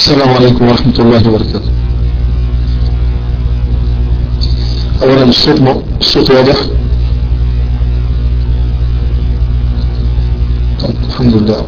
السلام عليكم ورحمة الله وبركاته. أولا الصوت واضح؟ طيب الحمد لله.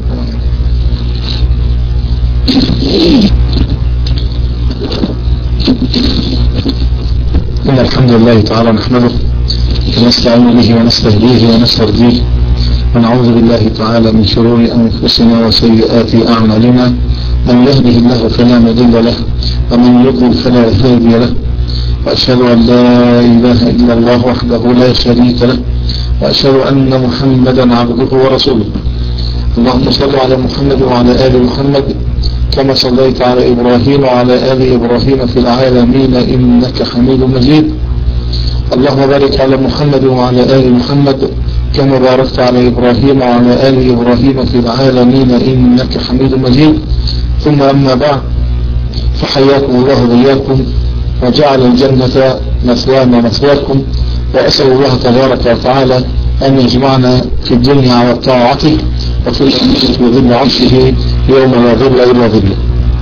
إن الحمد لله تعالى نحمده ونستعين به ونستهديه ونسترضيه ونعوذ بالله تعالى من شرور أنفسنا وسيئات أعمالنا، من يهده الله فلا مضل له ومن يضلل فلا هادي له، وأشهد أن لا إله إلا الله وحده لا شريك له، وأشهد أن محمدا عبده ورسوله. اللهم صل على محمد وعلى آل محمد كما صليت على إبراهيم وعلى آل إبراهيم في العالمين إنك حميد مجيد. اللهم بارك على محمد وعلى آل محمد كما باركت على إبراهيم وعلى آل إبراهيم في العالمين إنك حميد مجيد. ثم أما بعد، فحياكم الله وإياكم وجعل الجنة مثوانا ومثواكم، وأسأل الله تبارك وتعالى أن يجمعنا في الدنيا على طاعته وفي الآخرة في ظل عرشه يوم لا ظل إلا ظله.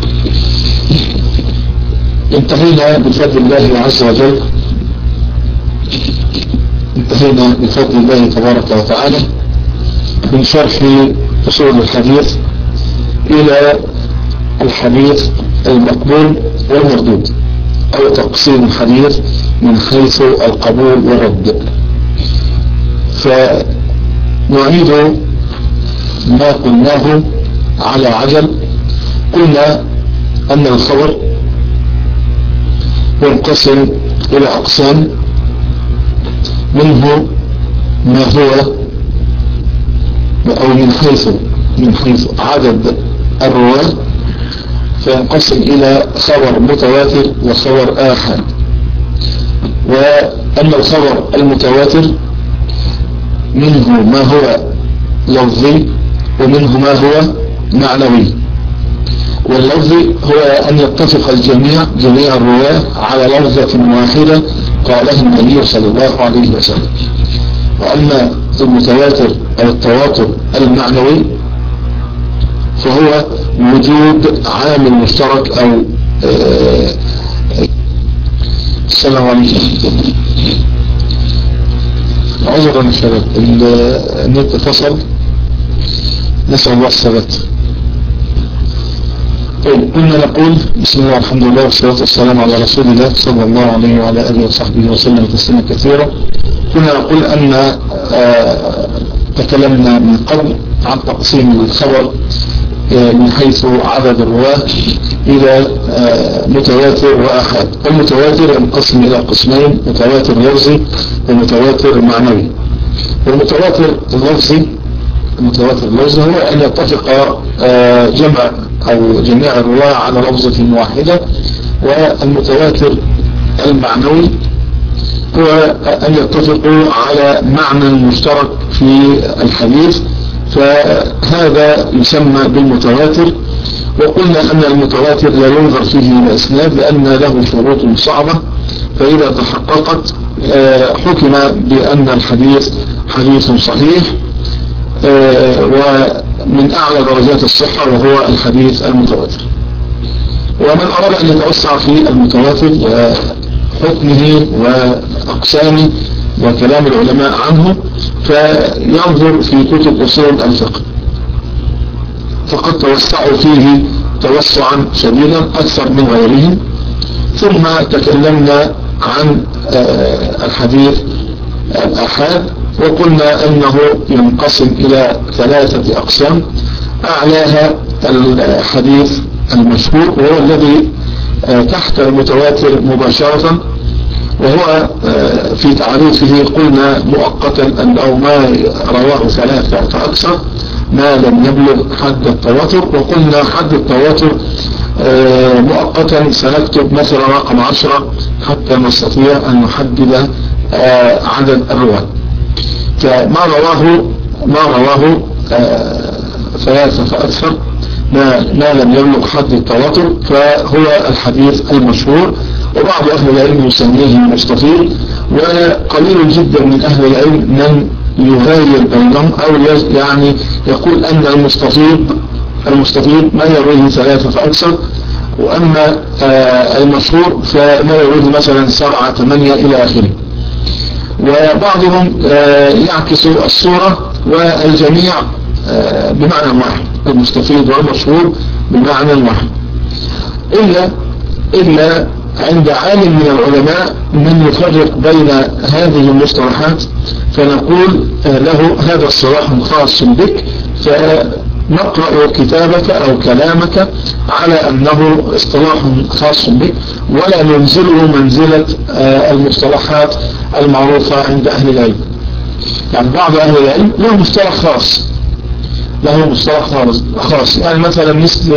انتهينا بفضل الله عز وجل، انتهينا بفضل الله تبارك وتعالى من شرح أصول الحديث إلى الحديث المقبول والمردود، أو تقسيم الحديث من حيث القبول والرد. فنعيد ما قلناه على عجل. قلنا أن الخبر ينقسم إلى أقسام، منه ما هو أو من حيث عدد الرواة، فينقسم إلى خبر متواتر وخبر آحاد. وأما الخبر المتواتر منه ما هو لفظي ومنه ما هو معنوي. واللفظي هو أن يتفق جميع الرواة على لفظة واحدة قالها النبي صلى الله عليه وسلم. وأما المتواتر أو التواتر المعنوي فهو وجود عامل مشترك أو السلام عليكم. عذرا يا شباب، النت فصل، نسأل الله الثبات. طيب، كنا نقول بسم الله والحمد لله والصلاة والسلام على رسول الله صلى الله عليه وعلى آله وصحبه وسلم تسليما كثيرا. كنا نقول أن تكلمنا من قبل عن تقسيم الخبر من حيث عدد الرواة إلى متواتر وآحاد. المتواتر ينقسم إلى قسمين: متواتر لفظي ومتواتر معنوي. والمتواتر اللفظي هو أن يتفق جميع الرواة على لفظة واحدة. والمتواتر المعنوي هو أن يتفقوا على معنى مشترك في الحديث، فهذا يسمى بالمتواتر. وقلنا أن المتواتر لا ينظر فيه الإسناد لأن له شروط صعبة، فإذا تحققت حكم بأن الحديث حديث صحيح ومن أعلى درجات الصحة، وهو الحديث المتواتر. ومن أراد أن يتوسع في المتواتر وحكمه وأقسامه وكلام العلماء عنه فينظر في كتب أصول الفقه، فقد توسعوا فيه توسعا شديدا أكثر من غيرهم. ثم تكلمنا عن الحديث الآحاد، وقلنا أنه ينقسم إلى 3 أقسام. أعلاها الحديث المشهور، وهو الذي تحت المتواتر مباشرة، وهو في تعريفه قلنا مؤقتا أو ما رواه 3 فأكثر ما لم يبلغ حد التواتر. وقلنا حد التواتر مؤقتا سنكتب مثلا رقم 10 حتى نستطيع أن نحدد عدد الرواة. فما رواه 3 فأكثر ما لم يبلغ حد التواتر فهو الحديث المشهور. وبعض أهل العلم يسميه المستفيض، وقليل جدا من أهل العلم من يغاير بينهم أو يعني يقول أن المستفيض ما يرويه 3 فأكثر، وأما المشهور فما يعود مثلا 7 8 إلى آخره. وبعضهم يعكس الصورة والجميع بمعنى واحد، المستفيد والمشهور بمعنى واحد، إلا عند عالم من العلماء من يفرق بين هذه المصطلحات فنقول له هذا اصطلاح خاص بك، فنقرأ كتابك أو كلامك على أنه اصطلاح خاص بك، ولا ننزله منزلة المصطلحات المعروفة عند أهل العلم. يعني بعض أهل العلم له مصطلح خاص، يعني مثلا مثل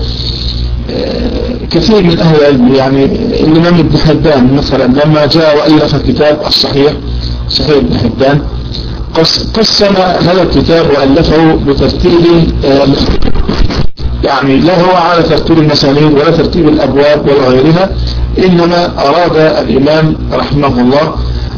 كثير من أهل العلم، يعني الإمام ابن حبان مثلا لما جاء وألف كتاب الصحيح، صحيح ابن حبان، قسم هذا الكتاب وألفه بترتيب يعني لا هو على ترتيب المسانيد ولا ترتيب الأبواب ولا غيرها، إنما أراد الإمام رحمه الله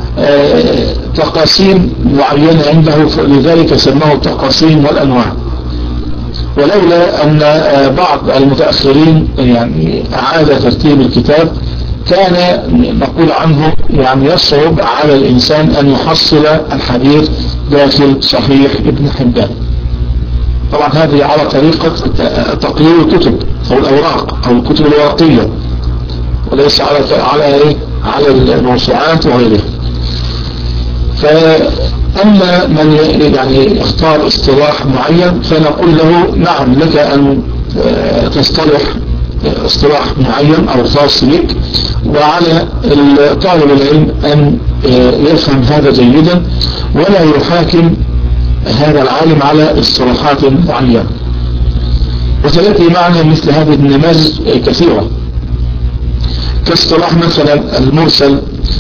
تقاسيم معينة عنده، لذلك سماه التقاسيم والأنواع. ولولا أن بعض المتأخرين يعني أعاد ترتيب الكتاب كان نقول عنه يعني يصعب على الإنسان أن يحصل الحديث داخل صحيح ابن حبان. طبعا هذه على طريقة تقليل الكتب أو الأوراق أو الكتب الورقية، وليس على الموسوعات وغيرها. فأما من يعني يختار اصطلاح معين فنقول له نعم لك أن تصطلح اصطلاح معين أو خاص بك، وعلى طالب العلم أن يفهم هذا جيدا ولا يحاكم هذا العالم على اصطلاحات معينة. وسيأتي معنا مثل هذه النماذج كثيرة، كاصطلاح مثلا المرسل.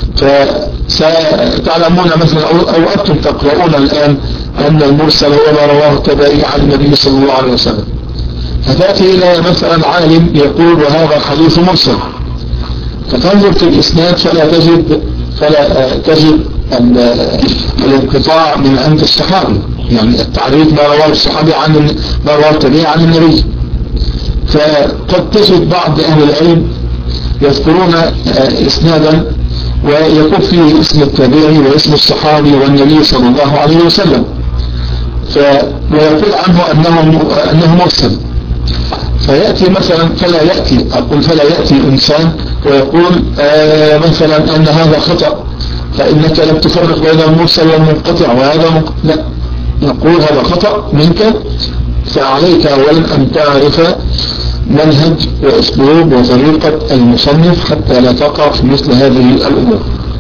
فتعلمون مثلا أو أنتم تقرؤون الآن أن المرسل هو ما رواه التابعي عن النبي صلى الله عليه وسلم، فتأتي إلى مثلا عالم يقول وهذا حديث مرسل، فتنظر في الإسناد فلا تجد الانقطاع من عند الصحابي، يعني التعريف ما رواه الصحابي عن ما رواه التابعي عن النبي. فقد تجد بعض أهل العلم يذكرون إسنادا ويكون فيه اسم التابعي واسم الصحابي والنبي صلى الله عليه وسلم، ويقول عنه أنه مرسل. فيأتي مثلا فلا يأتي إنسان ويقول مثلا أن هذا خطأ، فإنك لم تفرق بين المرسل والمنقطع وهذا لا، نقول هذا خطأ منك، فعليك أولا أن تعرف منهج وأسلوب وطريقة المصنف حتى لا تقع في مثل هذه الأمور.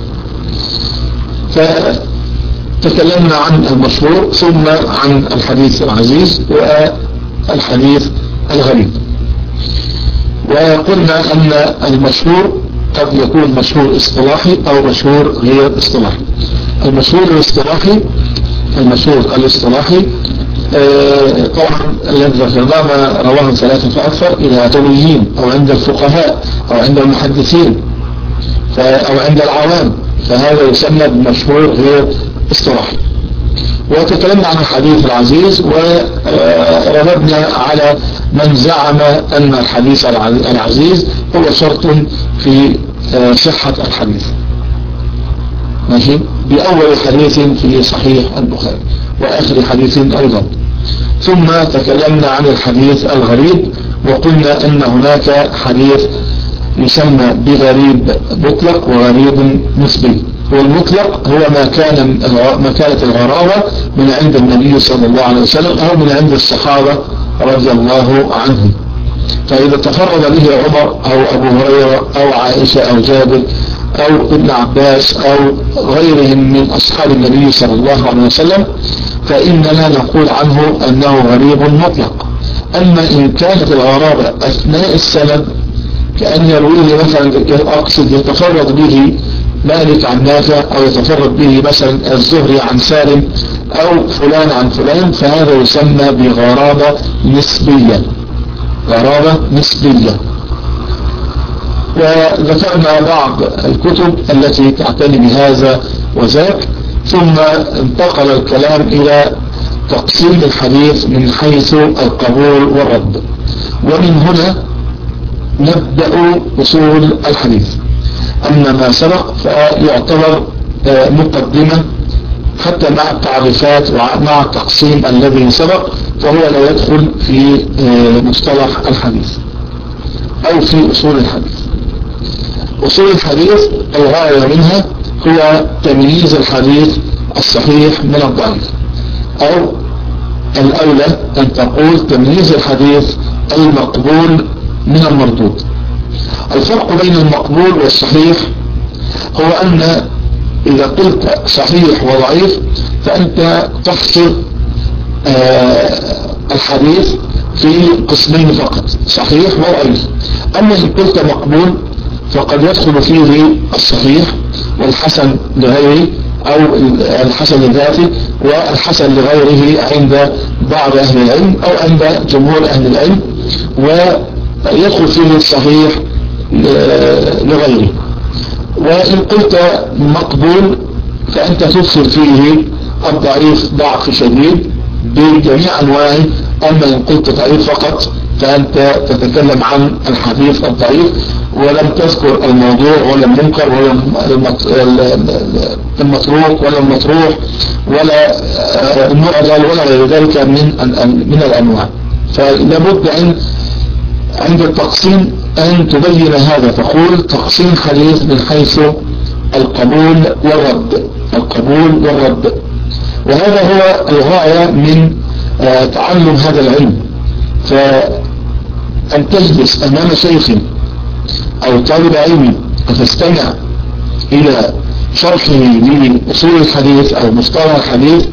فتكلمنا عن المشهور ثم عن الحديث العزيز والحديث الغريب، وقلنا أن المشهور قد يكون مشهور اصطلاحي أو مشهور غير اصطلاحي. المشهور الاصطلاحي طبعا الذي ذكرناه ما رواه 3 فأكثر إلى طويين أو عند الفقهاء أو عند المحدثين أو عند العوام، فهذا يسمى بمشهور غير اصطلاحي. وتكلمنا عن الحديث العزيز ورددنا على من زعم أن الحديث العزيز هو شرط في صحة الحديث، ماشي، بأول حديث في صحيح البخاري وآخر حديث أيضا. ثم تكلمنا عن الحديث الغريب وقلنا أن هناك حديث يسمى بغريب مطلق وغريب نسبي. والمطلق هو ما كانت الغرابة من عند النبي صلى الله عليه وسلم أو من عند الصحابة رضي الله عنهم، فإذا تفرد به عمر أو أبو هريرة أو عائشة أو جابر أو ابن عباس أو غيرهم من أصحاب النبي صلى الله عليه وسلم فإننا نقول عنه أنه غريب مطلق. أما إن كانت الغرابة أثناء السند كأن يرويه مثلا أقصد يتفرد به مالك عن نافع أو يتفرد به مثلا الزهري عن سالم أو فلان عن فلان، فهذا يسمى بغرابة نسبية. وذكرنا بعض الكتب التي تعتني بهذا وذاك، ثم انتقل الكلام إلى تقسيم الحديث من حيث القبول والرد. ومن هنا نبدأ أصول الحديث. أما ما سبق فيعتبر مقدمة حتى مع التعريفات ومع التقسيم الذي سبق، فهو لا يدخل في مصطلح الحديث أو في أصول الحديث. أصول الحديث الغاية منها هو تمييز الحديث الصحيح من الضعيف، أو الأولى أن تقول تمييز الحديث المقبول من المردود. الفرق بين المقبول والصحيح هو أن إذا قلت صحيح وضعيف فأنت تحصر الحديث في قسمين فقط، صحيح وضعيف. أما إن قلت مقبول فقد يدخل فيه الصحيح والحسن لغيره، أو الحسن لذاته والحسن لغيره عند بعض أهل العلم أو عند جمهور أهل العلم، ويدخل فيه الصحيح لغيره. وإن قلت مقبول فأنت تدخل فيه الضعيف ضعف شديد بجميع أنواعه. أما إن قلت ضعيف فقط فأنت تتكلم عن الحديث الضعيف ولم تذكر الموضوع ولا المنكر ولا المتروك ولا المطروح ولا المعضل ولا غير ذلك من الأنواع. فلابد عند التقسيم أن تبين هذا، تقول تقسيم حديث من حيث القبول والرد، القبول والرد. وهذا هو الغاية من تعلم هذا العلم. فأن تجلس أمام شيخ أو طالب علم وتستمع إلى شرحه لأصول الحديث أو مصطلح الحديث،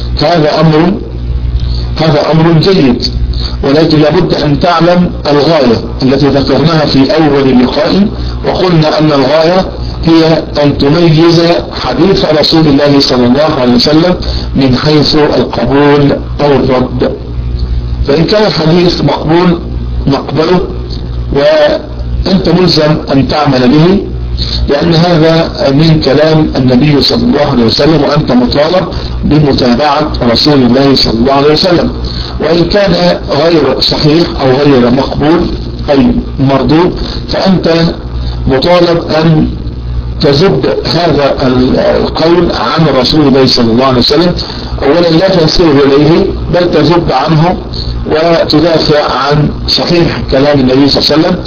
هذا أمر جيد، ولكن لابد أن تعلم الغاية التي ذكرناها في أول لقاء، وقلنا أن الغاية هي أن تميز حديث رسول الله صلى الله عليه وسلم من حيث القبول أو الرد. فإن كان الحديث مقبول نقبله وأنت ملزم أن تعمل به، لأن هذا من كلام النبي صلى الله عليه وسلم وأنت مطالب بمتابعة رسول الله صلى الله عليه وسلم. وإن كان غير صحيح أو غير مقبول أي مردود فأنت مطالب أن تزد هذا القول عن رسول الله صلى الله عليه وسلم. أولا لا تنسبه إليه بل تزد عنه وتدافع عن صحيح كلام النبي صلى الله عليه وسلم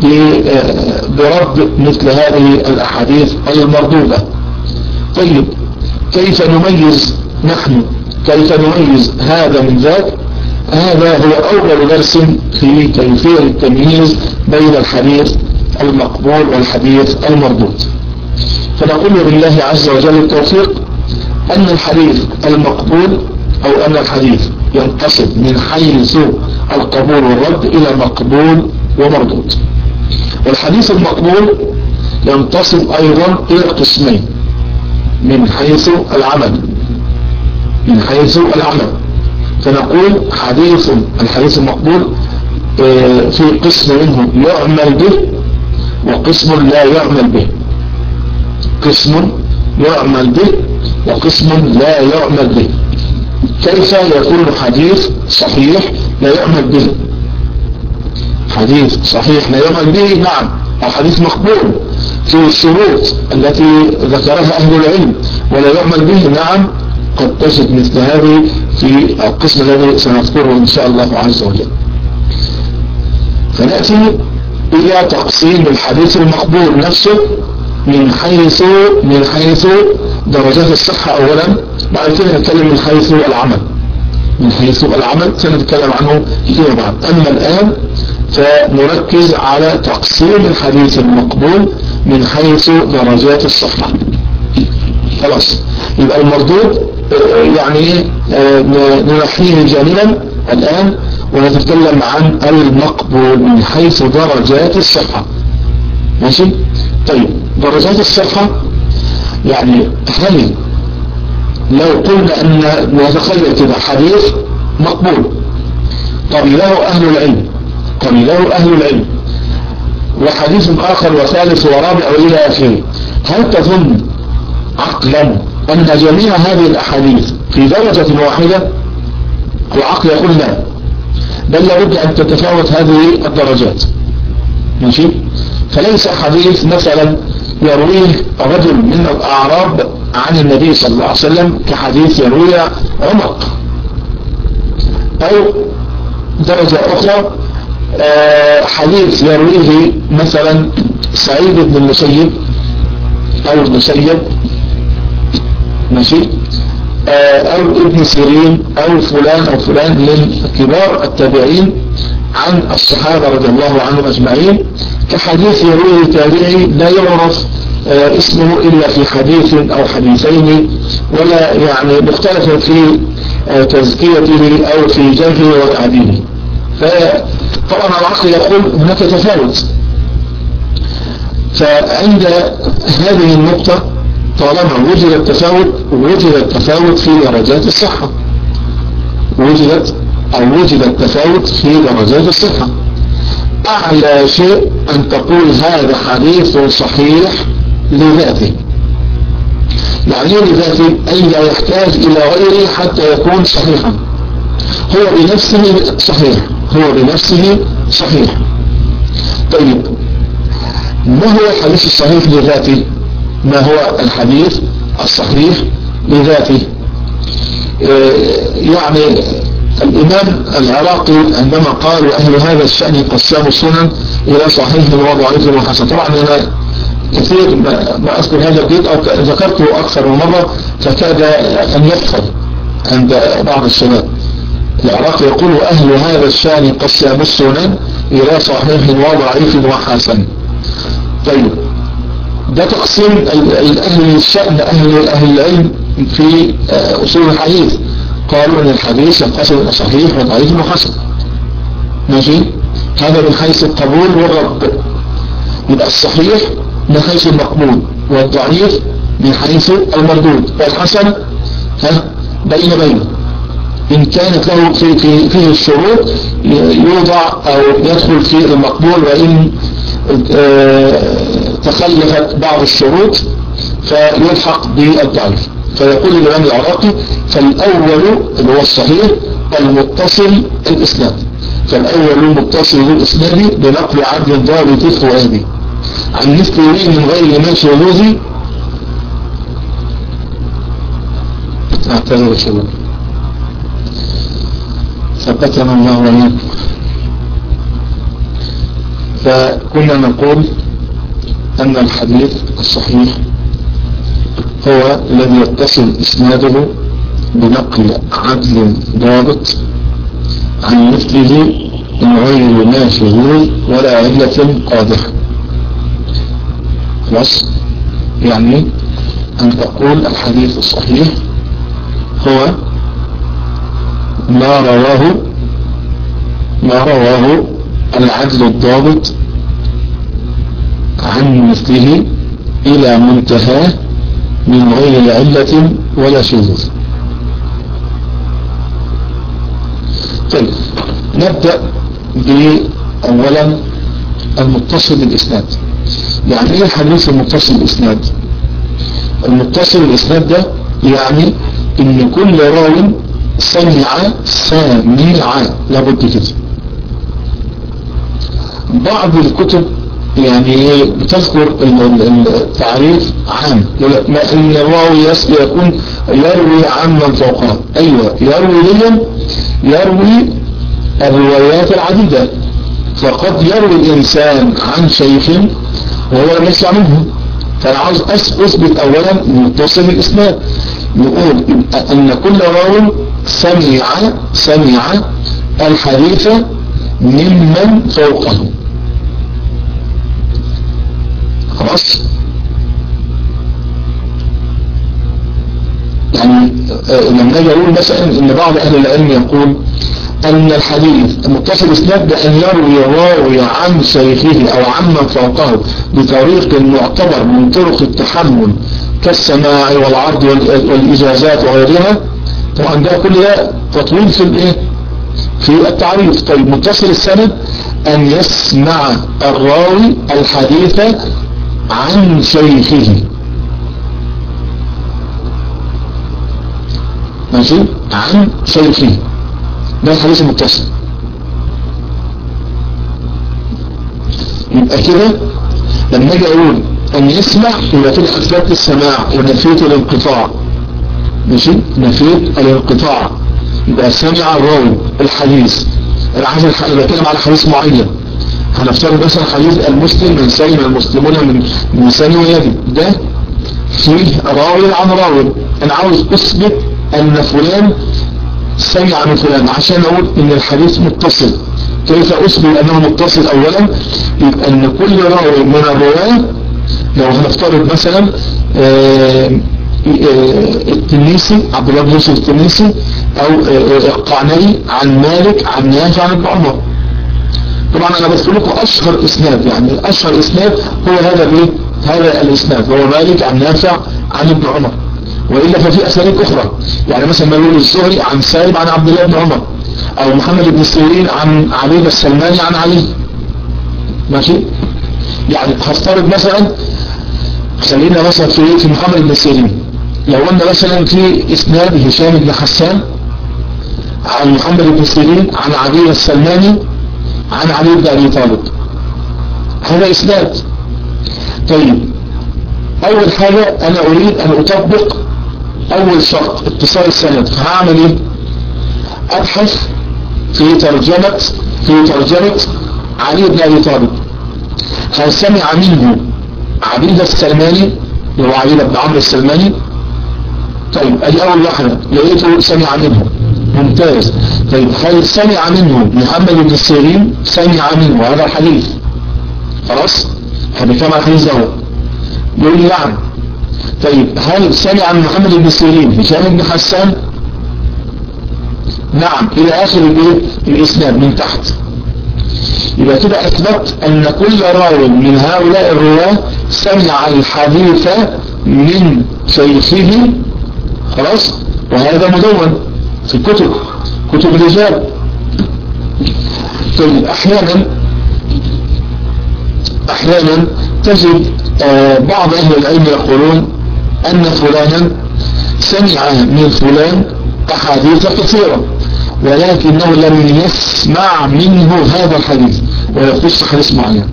برد مثل هذه الأحاديث المردودة. طيب كيف نميز نحن، كيف نميز هذا من ذاك؟ هذا هو أول درس في كيفية التمييز بين الحديث المقبول والحديث المردود. فنقول بالله عز وجل التوفيق أن الحديث المقبول أو أن الحديث ينقسم من حيث القبول والرد إلى مقبول ومردود. والحديث المقبول ينقسم أيضا إلى قسمين من حيث العمل، من حيث العمل. فنقول الحديث المقبول في قسم منه يعمل به وقسم لا يعمل به، قسم يعمل به وقسم لا يعمل به. كيف يكون حديث صحيح لا يعمل به؟ حديث صحيح لا يعمل به نعم، أو حديث مقبول في الشروط التي ذكرها أهل العلم ولا يعمل به نعم، قد تجد مثل هذه في القسم الذي سنذكره إن شاء الله عز وجل. فنأتي إلى تقسيم الحديث المقبول نفسه من حيث درجات الصحة أولا، بعد كده نتكلم من حيث العمل. من حيث العمل سنتكلم عنه فيما بعد. أما الآن فنركز على تقسيم الحديث المقبول من حيث درجات الصحة. خلاص، يبقى المردود يعني ننحيه جانبا الآن ونتكلم عن المقبول من حيث درجات الصحة. ماشي؟ طيب درجات الصحة يعني هل لو قلنا أن نتخيل كده حديث مقبول قبله أهل العلم وحديث آخر وثالث ورابع وإلى آخره، هل تظن عقلا أن جميع هذه الأحاديث في درجة واحدة؟ العقل يقول لا، بل لابد أن تتفاوت هذه الدرجات. ماشي. فليس حديث مثلا يرويه رجل من الأعراب عن النبي صلى الله عليه وسلم كحديث يروي عمر، أو درجة أخرى حديث يرويه مثلا سعيد بن المسيب أو المسيب، ماشي، أو ابن سيرين أو فلان أو فلان من كبار التابعين عن الصحابة رضي الله عنهم أجمعين كحديث يرويه تابعي لا يعرف اسمه إلا في حديث أو حديثين، ولا يعني مختلف في تزكيته أو في جرحه وتعديله. فطبعا العقل يقول هناك تفاوت. فعند هذه النقطة طالما وجد التفاوت في درجات الصحة، وجد التفاوت في درجات الصحة. أعلى شيء أن تقول هذا حديث صحيح لذاته. يعني لذاته أي لا يحتاج إلى غيره حتى يكون صحيحا، هو بنفسه صحيح. طيب ما هو الحديث الصحيح لذاته؟ ما هو الحديث الصحيح لذاته؟ يعني الإمام العراقي عندما قال أهل هذا الشأن قسموا السنن إلى صحيح وضعيف وحسن. طبعا أنا كثير ما أذكر هذا البيت أو ذكرته أكثر من مرة فكاد أن يحفظ عند بعض الشباب. العراقي يقول أهل هذا الشأن قسموا السنن إلى صحيح وضعيف وحسن. طيب ده تقسيم أهل الشأن أهل العلم في أصول الحديث، قالوا أن الحديث ينقسم إلى صحيح وضعيف وحسن. ماشي. هذا من حيث القبول والرد. يبقى الصحيح من حيث المقبول، والضعيف من حيث المردود، والحسن بين إن كانت له فيه الشروط يوضع أو يدخل في المقبول، وإن تخلفت بعض الشروط فيلحق بالضعيف. فيقول الإمام العراقي فالأول اللي هو الصحيح المتصل الإسناد، فالأول متصل الإسناد بنقل عدل ضابط فؤادي عن مثله من غير ما شذوذ. اعتذر شباب، ثبتنا الله وإياكم. فكنا نقول أن الحديث الصحيح هو الذي يتصل إسناده بنقل عدل ضابط عن مثله من غير ما شذوذ ولا علة قادحة. خلاص، يعني أن تقول الحديث الصحيح هو ما رواه العدل الضابط عن مثله إلى منتهاه من غير علة ولا شذوذ. طيب نبدأ بأولا المتصل الإسناد. يعني ايه حديث المتصل الإسناد؟ المتصل الإسناد ده يعني ان كل راو سمع لابد كده. بعض الكتب يعني بتذكر التعريف عام، ما ان الراوي يكون يروي عن من فوقه. ايوه، يروي الروايات العديدة. فقد يروي الانسان عن شيخ وهو لم يسمع منه. فانا عاوز اثبت اولا متصل الاسناد، نقول ان كل راوي سمع الحديث ممن فوقه. خلاص، يعني لما نجي اقول مثلا ان بعض اهل العلم يقول ان الحديث المتصل الاسناد بان يروي راوي عن شيخه او عمن فوقه بطريق معتبر من طرق التحمل كالسماع والعرض والاجازات وغيرها. طبعا ده كل ده تطويل في التعريف. طيب متصل السند ان يسمع الراوي الحديث عن شيخه. ماشي، عن شيخه، ده الحديث المتصل. يبقى كده لما اجي اقول ان يسمع يبقى كده اثبت السماع ونفيت الانقطاع. ماشي، نفيت الانقطاع. يبقى سمع الراوي الحديث. انا عايز بتكلم على حديث معين، هنفترض مثلا حديث المسلم من سلم المسلمون من لسانه ويده، ده فيه راوي عن راوي. انا عاوز اثبت ان فلان سمع من فلان عشان اقول ان الحديث متصل. كيف اثبت انه متصل؟ اولا يبقى ان كل راوي من الرواه، لو هنفترض مثلا التنيسي عبد الله بن يوسف التنيسي او القعنبي عن مالك عن نافع عن ابن عمر. طبعا انا بذكر لكم اشهر اسناد، يعني اشهر اسناد هو هذا الاسناد، هو مالك عن نافع عن ابن عمر. والا ففي اسانيد اخرى، يعني مثلا ما يقول الزهري عن سالم عن عبد الله بن عمر، او محمد بن سيرين عن علي السلماني عن علي. ماشي، يعني هفترض مثلا، خلينا مثلا في محمد بن سيرين، لو قلنا مثلا في اسناد هشام بن حسان عن محمد بن سيرين عن علي السلماني عن علي بن ابي طالب، هذا اسناد. طيب اول حاجة انا اريد ان اطبق اول شرط اتصال السند، فهعمل ايه؟ ابحث في ترجمة علي بن ابي طالب، هل سمع منه عبيد السلماني وهو عبيد بن عمرو السلماني؟ طيب ادي اول واحدة، لقيته سمع منه، ممتاز. طيب هل سمع منه محمد بن سيرين؟ سمع منه هذا الحديث، خلاص هنفهم الحديث ده. يقول لي نعم. طيب هل سمع من محمد بن سيرين هشام بن حسان؟ نعم، الى اخر الاسناد من تحت. يبقى كده اثبت ان كل راوي من هؤلاء الرواه سمع الحديث من شيخه، خلاص، وهذا مدون في كتب الرجال. طيب احيانا تجد بعض اهل العلم يقولون ان فلانا سمع من فلان احاديث كثيرة ولكنه لم يسمع منه هذا الحديث، ويخص حديث معين.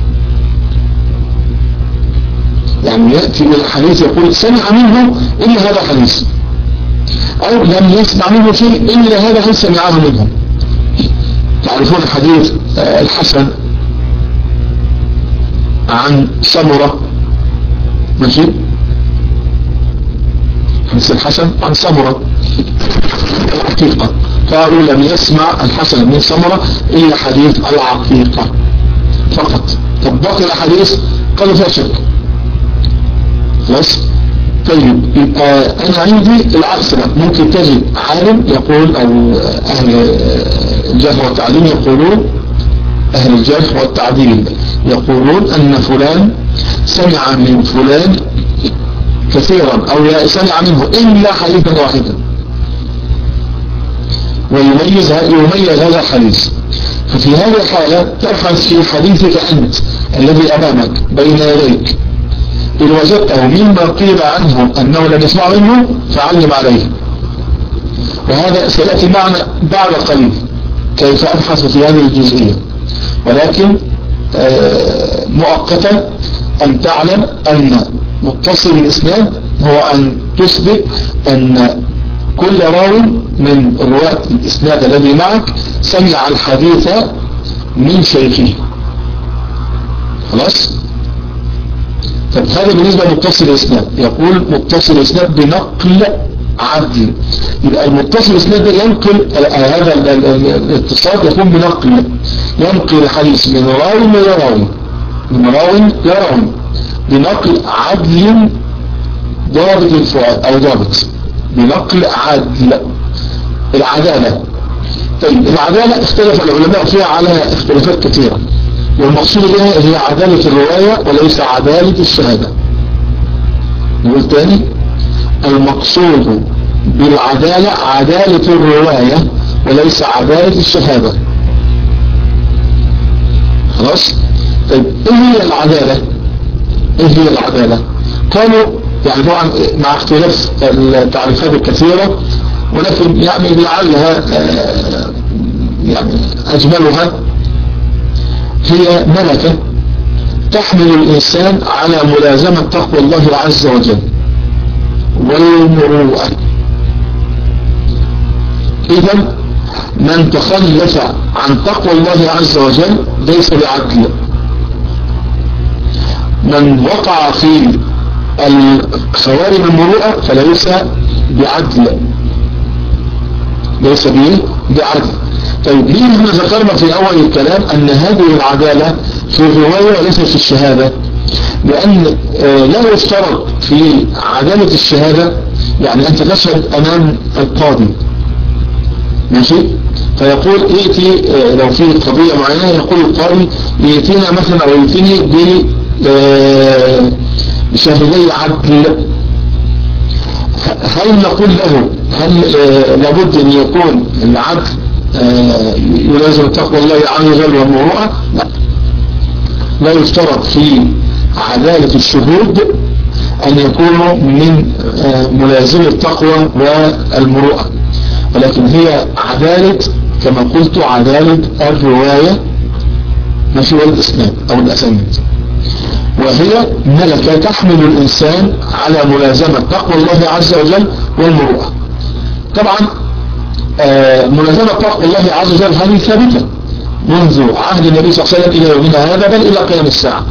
يعني يأتي الحديث يقول سمع منه إلا هذا الحديث، أو لم يسمع منه شيء إلا هذا الحديث سمعه منه. تعرفون حديث الحسن عن سمرة؟ ماشي، حديث الحسن عن سمرة العقيقة، قالوا لم يسمع الحسن من سمرة إلا حديث العقيقة فقط. طب باقي الحديث قالوا فيها شك، خلاص. طيب يبقى أنا عندي العكس، ممكن تجد عالم يقول، أو أهل الجرح والتعديل يقولون، أهل الجرح والتعديل يقولون أن فلان سمع من فلان كثيرا أو سمع منه إلا حديثا واحدا، ويميز هذا الحديث. ففي هذه الحالة تبحث في حديثك أنت الذي أمامك بين يديك، إن وجدته مما قيل عنه أنه لم يسمع منه فعلم عليه، وهذا سيأتي معنا بعد قليل كيف أبحث في هذه الجزئية. ولكن مؤقتا أن تعلم أن متصل الإسناد هو أن تثبت أن كل راوي من رواة الإسناد الذي معك سمع الحديث من شيخه، خلاص. طب هذا بالنسبة لمتصل الإسناد، يقول متصل الإسناد بنقل عدل. يبقى المتصل الإسناد ينقل هذا الاتصال، يكون بنقل، ينقل الحديث من راوي إلى راوي، من راوي إلى راوي، بنقل عدل ضابط الفؤاد أو ضابط، بنقل عدل، العدالة. طيب العدالة اختلف العلماء فيها على اختلافات كثيرة، والمقصود بها هي عدالة الرواية وليس عدالة الشهادة. نقول تاني، المقصود بالعدالة عدالة الرواية وليس عدالة الشهادة، خلاص. طيب ايه هي العدالة؟ ايه هي العدالة؟ كانوا يعني طبعا مع اختلاف التعريفات الكثيرة، ولكن يعني لعلها يعني اجملها هي ملكة تحمل الإنسان على ملازمة تقوى الله عز وجل والمروءة. إذا من تخلف عن تقوى الله عز وجل ليس بعدل، من وقع في خوارم المروءة فليس بعدل، ليس بعدل. طيب ليه احنا ذكرنا في اول الكلام ان هذه العدالة في الرواية وليس في الشهادة؟ لان لا يفترض في عدالة الشهادة يعني انت تشهد امام القاضي ماشي، فيقول ائتي لو في قضية معينة يقول القاضي يأتينا مثلا او يأتيني بشهدي عدل، هل نقول له هل لابد ان يكون العدل يلازم تقوى الله عز وجل والمروءة؟ لا يفترض في عدالة الشهود ان يكونوا من ملازم التقوى والمروءة، ولكن هي عدالة كما قلت عدالة الرواية ماشي والإسناد أو الأسانيد، وهي ملكة تحمل الإنسان على ملازمة تقوى الله عز وجل والمروءة. طبعا ملازمة تقوى الله عز وجل هذه ثابتة منذ عهد النبي صلى الله عليه وسلم إلى يومنا هذا بل إلى قيام الساعة،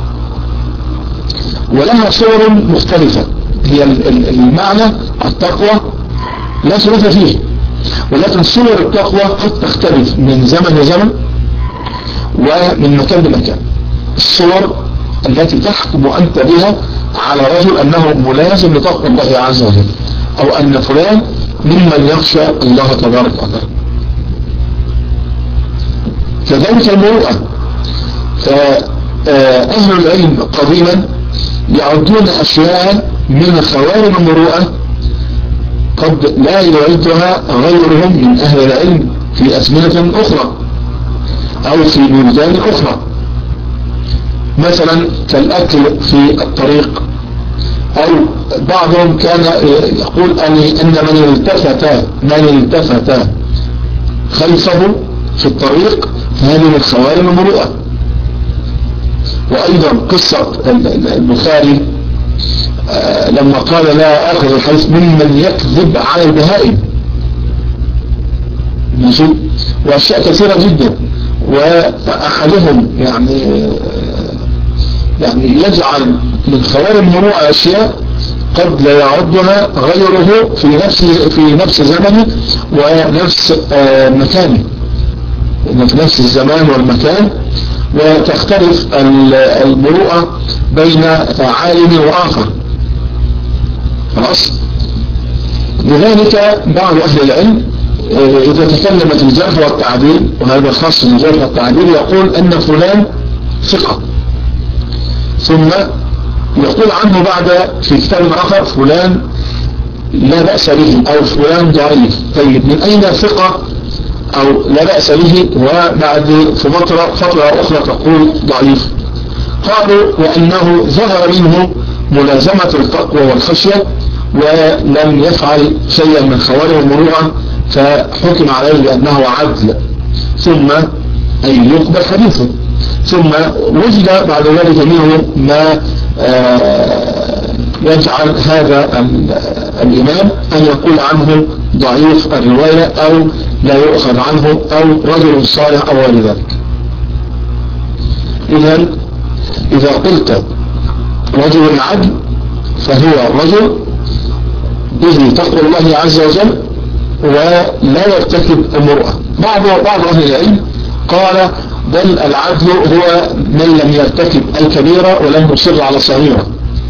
ولها صور مختلفة. هي المعنى التقوى لا خلاف فيه، ولكن صور التقوى قد تختلف من زمن لزمن ومن مكان لمكان. الصور التي تحكم أنت بها على رجل أنه ملازم لتقوى الله عز وجل أو أن فلان ممن يخشى الله تبارك وتعالى. كذلك المروءة، فأهل العلم قديما يعدون أشياء من خوارم المروءة قد لا يعدها غيرهم من أهل العلم في أزمنة أخرى أو في بلدان أخرى، مثلا كالأكل في الطريق، أو بعضهم كان يقول أن من التفت خلفه في الطريق فهذه من خوارم المروءة. وأيضا قصة البخاري لما قال لا أخذ الحديث ممن يكذب على البهائم ماشي، وأشياء كثيرة جدا. وأحدهم يعني يجعل من خوارم المروءة أشياء قد لا يعدها غيره في نفس زمنه ونفس مكانه، في نفس الزمان والمكان، وتختلف المروءة بين عالم وآخر. خلاص. لذلك بعض أهل العلم إذا تكلم في الجرح والتعديل، وهذا خاص بالجرح والتعديل، يقول أن فلان ثقة، ثم يقول عنه بعد في كتاب آخر فلان لا بأس به أو فلان ضعيف. طيب من أين ثقة أو لا بأس به وبعد في فترة أخرى تقول ضعيف؟ قالوا وأنه ظهر منه ملازمة التقوى والخشية ولم يفعل شيئا من خوارم المروءة فحكم عليه بأنه عدل، ثم أي يقبل حديثه، ثم وجد بعد ذلك منه ما يجعل هذا الإمام أن يقول عنه ضعيف الرواية أو لا يؤخذ عنه أو رجل صالح أو غير ذلك. إذا قلت رجل عدل فهو رجل به تقوى الله عز وجل ولا يرتكب المروءة. بعض أهل العلم قال بل العدل هو من لم يرتكب الكبيرة ولم يصر على صغيرة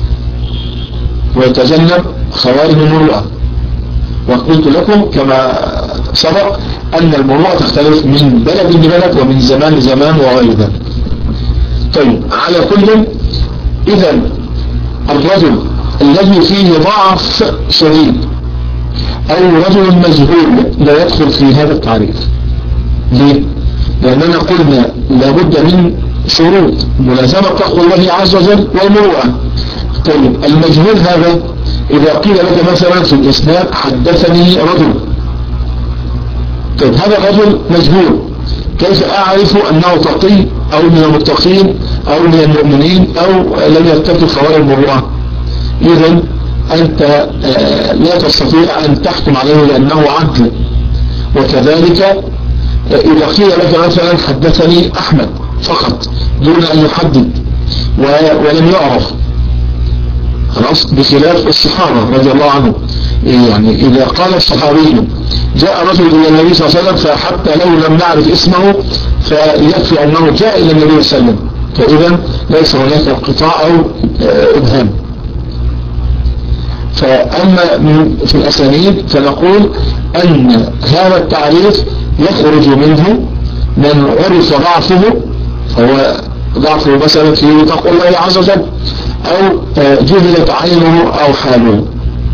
ويتجنب خوارم المروءة. وقلت لكم كما سبق أن المروءة تختلف من بلد لبلد ومن زمان لزمان وغير ذلك. طيب على كل، إذا الرجل الذي فيه ضعف شديد أو رجل مجهول لا يدخل في هذا التعريف. ليه؟ لأننا قلنا لابد من شروط ملازمة تقوى الله عز وجل والمروءة. طيب المجهول هذا إذا قيل لك مثلا في الإسناد حدثني رجل، طيب هذا الرجل مجهول، كيف أعرف أنه تقي أو من المتقين أو من المؤمنين أو لم يرتكب خوارج المروءة؟ إذن أنت لا تستطيع أن تحكم عليه لأنه عدل. وكذلك إذا قيل لك مثلا حدثني أحمد فقط دون أن يحدد ولم يعرف، خلاص، بخلاف الصحابة رضي الله عنهم. يعني إذا قال الصحابي جاء رجل إلى النبي صلى الله عليه وسلم فحتى لو لم نعرف اسمه فيكفي أنه جاء إلى النبي صلى الله عليه وسلم، فإذا ليس هناك انقطاع أو إبهام. فأما في الأسانيد فنقول أن هذا التعريف يخرج منه من عرف ضعفه، فهو ضعفه مثلا في تقوى الله عز وجل، أو جهلت عينه أو حاله،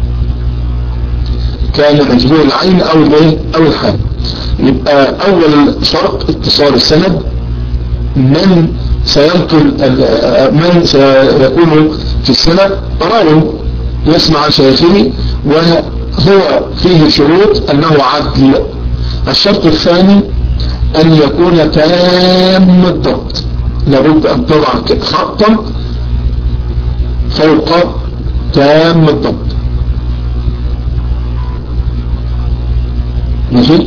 كان مجهول العين أو الحال. يبقى أول شرط اتصال السند، من سينقل من سيكون في السند راوي يسمع عن شيخه وهو فيه شروط أنه عدل. الشرط الثاني أن يكون تام الضبط، لابد أن تضع خطا فوق تام الضبط. ماشي،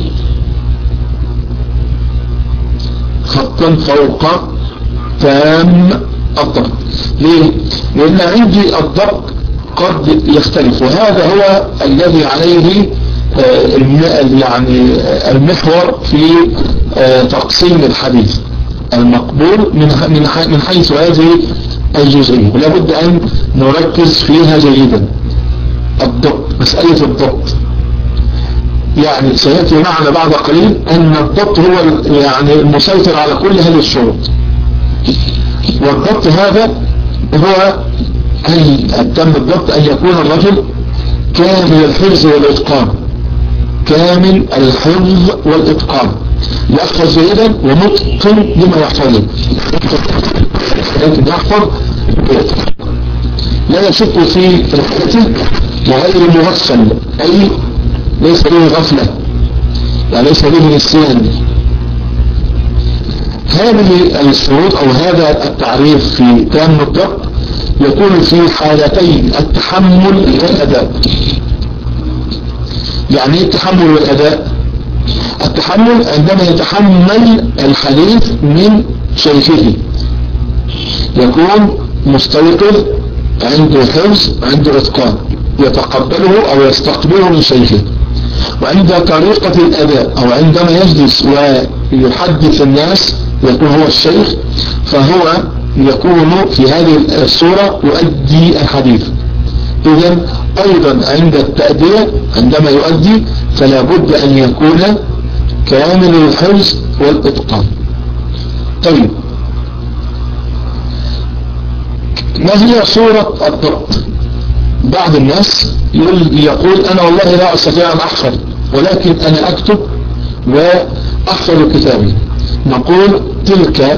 خطا فوق تام الضبط. ليه؟ لأن عندي الضبط قد يختلف، وهذا هو الذي عليه يعني المحور في تقسيم الحديث المقبول من حيث هذه الجزئية، ولا بد أن نركز فيها جيدا. الضبط، مسألة الضبط، يعني سيأتي معنا بعد قليل أن الضبط هو يعني المسيطر على كل هذه الشروط. والضبط هذا هو أن تم الضبط أن يكون الرجل كامل الحفظ والإتقان، كامل الحفظ والإتقان، يحفظ جيدا ومتقن لما يحفظه، لكن يحفظ لا يشك في رحلته وغير مغفل، أي ليس به غفلة، يعني ليس به نسيان. هذه الشروط أو هذا التعريف في تام الضبط يكون في حالتين التحمل والأداء. يعني ايه التحمل والأداء؟ التحمل عندما يتحمل الحديث من شيخه، يكون مستيقظ، عنده حفظ، عنده إتقان، يتقبله أو يستقبله من شيخه. وعند طريقة الأداء أو عندما يجلس ويحدث الناس يكون هو الشيخ، فهو يكون في هذه الصورة يؤدي الحديث. إذن أيضا عند التأدية عندما يؤدي فلا بد أن يكون كامل الحفظ والإتقان. طيب، ما هي صورة الضبط؟ بعض الناس يقول أنا والله لا أستطيع أن أحفظ، ولكن أنا أكتب وأحفظ كتابي. نقول تلك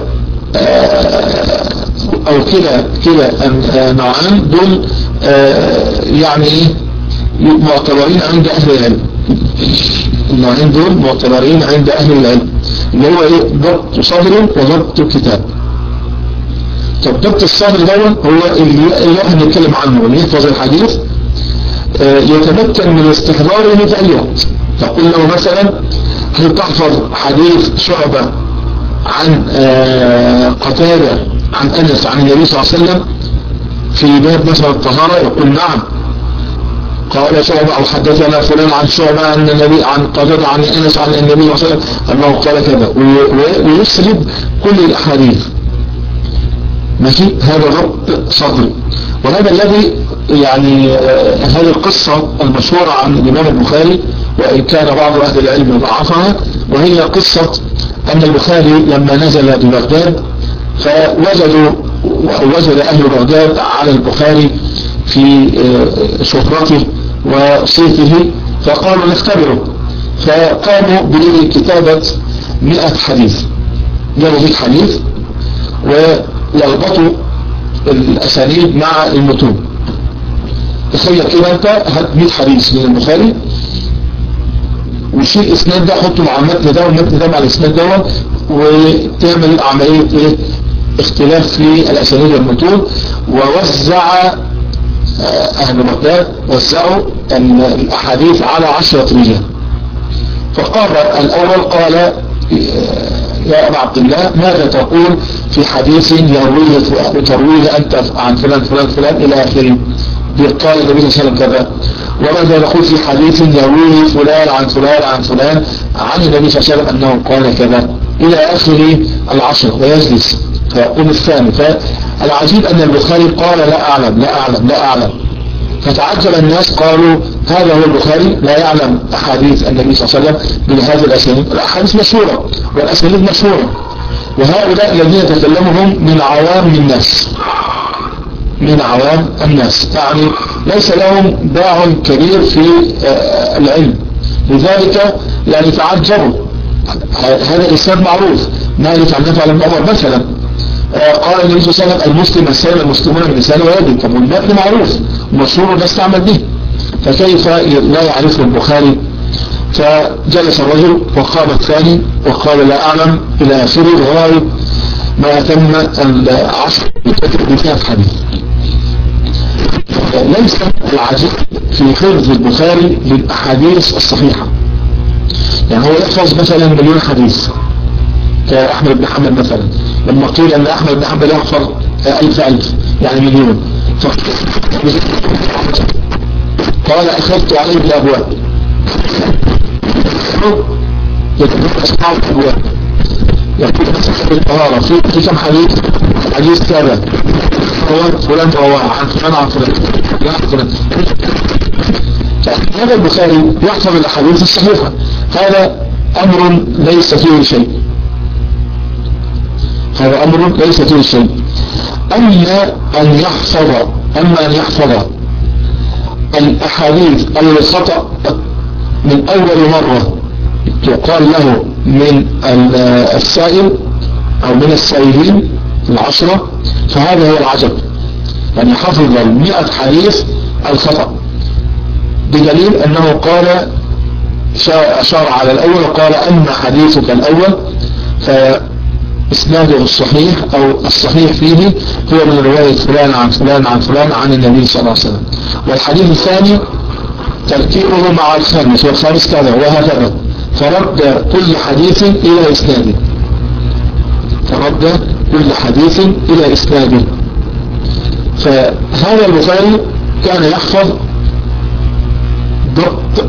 أو كلا نوعان دول يعني معتبرين عند أهل العلم. النوعين دول معتبرين عند أهل العلم، اللي هو ضبط صدر وضبط كتاب. طب ضبط الصدر ده هو اللي احنا بنتكلم عنه، اللي يحفظ الحديث يتمكن من استحضاره في أي وقت. تقول له مثلا هل تحفظ حديث شعبة عن قتادة عن أنس عن النبي صلى الله عليه وسلم في باب مثلا الطهارة؟ يقول نعم. قال شعبة أو حدثنا فلان عن شعبة عن النبي عن قتادة عن أنس عن النبي صلى الله عليه وسلم أنه قال كذا، ويسرد كل الأحاديث. ماشي، هذا ضبط صدري. وهذا الذي يعني هذه القصة المشهورة عن الإمام البخاري، وإن كان بعض أهل العلم ضعفها، وهي قصة أن البخاري لما نزل ببغداد وجد أهل بغداد على البخاري في شهرته وصيته، فقالوا نختبره، فقاموا بكتابة 100 حديث. جابوا 100 حديث ويربطوا الأسانيد مع المتون. تخيل كده انت هات 100 حديث من البخاري وشيل اسناد ده حطه مع المتن ده والمتن ده مع الاسناد ده وتعمل عملية اختلاف في الأسانيد والمتون. ووزع أهل بغداد وزعوا الأحاديث على 10 رجال. فقال الأول قال يا أبا عبد الله ماذا تقول في حديث ترويه أنت عن فلان فلان فلان إلى آخره؟ قال النبي صلى الله عليه وسلم كذا. وماذا نقول في حديث يرويه فلان عن فلان عن فلان عن النبي صلى الله عليه وسلم أنه قال كذا إلى آخر 10. ويجلس فيقول الثاني. فالعجيب أن البخاري قال لا أعلم لا أعلم لا أعلم. فتعجب الناس قالوا هذا هو البخاري لا يعلم أحاديث النبي صلى الله عليه وسلم بهذه الأسانيد. الأحاديث مشهورة والأسانيد مشهورة. وهؤلاء الذين تكلمهم من عوام الناس من عوام الناس، يعني ليس لهم باع كبير في العلم. لذلك يعني تعجبوا. هذا الإسناد معروف مالك عن نافع عن ابن عمر مثلا قال النبي صلى الله عليه وسلم المسلم السالم المسلمون من لسانه ويده. طب والمتن معروف ومشهور والناس تعمل به، فكيف لا يعرفه البخاري؟ فجلس الرجل وقام الثاني وقال لا أعلم إلى آخره لغاية ما أتم 10 بكاف حديث. ليس العجيب في حفظ البخاري للأحاديث الصحيحة. يعني هو يحفظ مثلا 1,000,000 حديث كأحمد بن حنبل مثلا، لما قيل أن أحمد بن حنبل يحفظ 1000 يعني 1,000,000 قال أخذت عليه بالأبواب يتبقى الأبواب يقول مسحة الطهارة في كم حديث؟ حديث كذا فلان رواه عن فلان عن فلان هذا البخاري يحفظ الأحاديث الصحيحة. هذا أمر ليس فيه شيء. هذا أمر ليس فيه شيء. أما أن يحفظ الأحاديث الخطأ من أول مرة يقال له من السائل أو من السائلين 10، فهذا هو العجب. يعني حفظ 100 حديث الخطأ، بدليل أنه قال أشار على الأول وقال أما حديثك الأول فإسناده الصحيح أو الصحيح فيه هو من رواية فلان عن فلان عن فلان عن النبي صلى الله عليه وسلم. والحديث الثاني تركيبه مع الخامس والخامس كذا وهكذا. فرد كل حديث إلى إسناده. فهذا البخاري كان يحفظ ضبط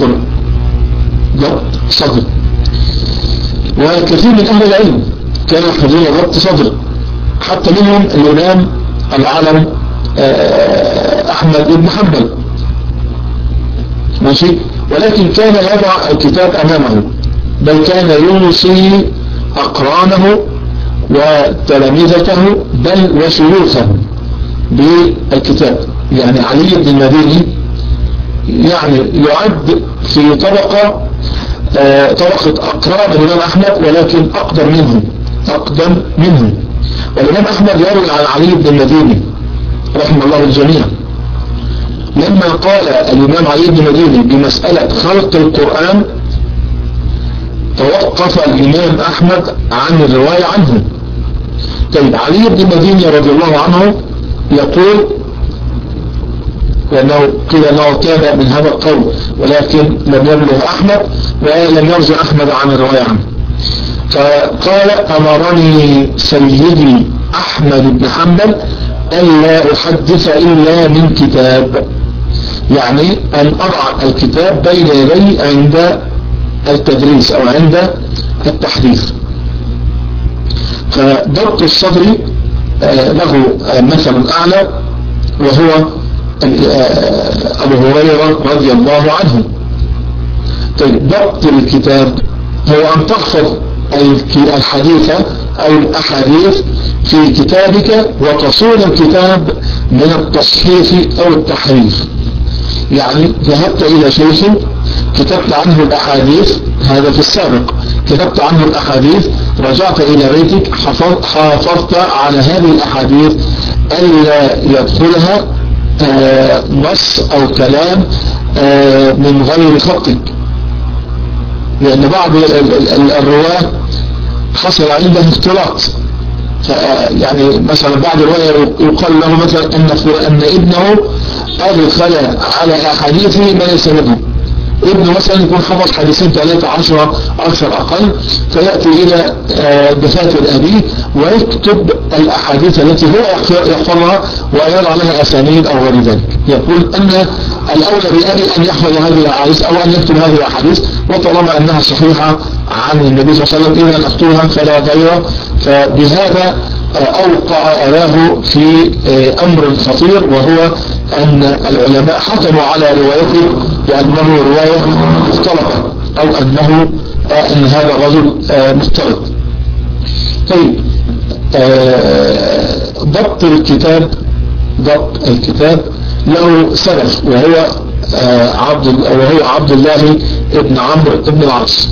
صدر. وكثير من أهل العلم كانوا يحفظون ضبط صدر، حتى منهم الإمام العالم أحمد بن حنبل ماشي. ولكن كان يضع الكتاب أمامه، بل كان يوصي أقرانه وتلاميذته بل وشيوخه بالكتاب. يعني علي بن المديني يعني يعد في طبقة أقران الإمام أحمد، ولكن أقدم منه. والإمام أحمد يروي عن علي بن المديني رحمه الله الجميع. لما قال الإمام علي بن المديني بمسألة خلق القرآن توقف الإمام أحمد عن الرواية عنه. طيب علي بن المديني رضي الله عنه يقول، لأنه قيل أنه كان من هذا القول ولكن لم يبلغ أحمد ولم يرجع أحمد عن الرواية عنه، فقال أمرني سيدي أحمد بن حنبل ألا أحدث إلا من كتاب، يعني أن أضع الكتاب بين يدي عند التدريس أو عند التحديث. فضبط الصدر له مثل أعلى وهو أبو هريرة رضي الله عنه. طيب ضبط الكتاب هو أن تحفظ الحديث أو الأحاديث في كتابك وتصون الكتاب من التصحيف أو التحريف. يعني ذهبت إلى شيخ كتبت عنه الأحاديث، هذا في السابق، كتبت عنه الأحاديث، رجعت إلى بيتك حافظت على هذه الأحاديث ألا يدخلها نص أو كلام من غير خطك. لأن بعض الرواة حصل عنده اختلاط. يعني مثلا بعد رواية يقال له مثلا أن ابنه أدخل على أحاديثه ما ليس منه. ابنه مثلا يكون حفظ حديثين 13 أكثر أقل، فيأتي إلى دفاتر أبيه ويكتب الأحاديث التي هو يحفظها ويضع لها أسانيد أو غير ذلك. يقول أن الأولى بأبي أن يحفظ هذه الأحاديث أو أن يكتب هذه الأحاديث، وطالما أنها صحيحة عن النبي صلى الله عليه وسلم إذا نكتبها فلا غير. فبهذا أوقع أباه في أمر خطير، وهو أن العلماء حكموا على روايته بأنه رواية مختلطة أو أن هذا الرجل مختلط. طيب، ضبط الكتاب له سبب، وهو عبد الله بن عمرو بن العاص.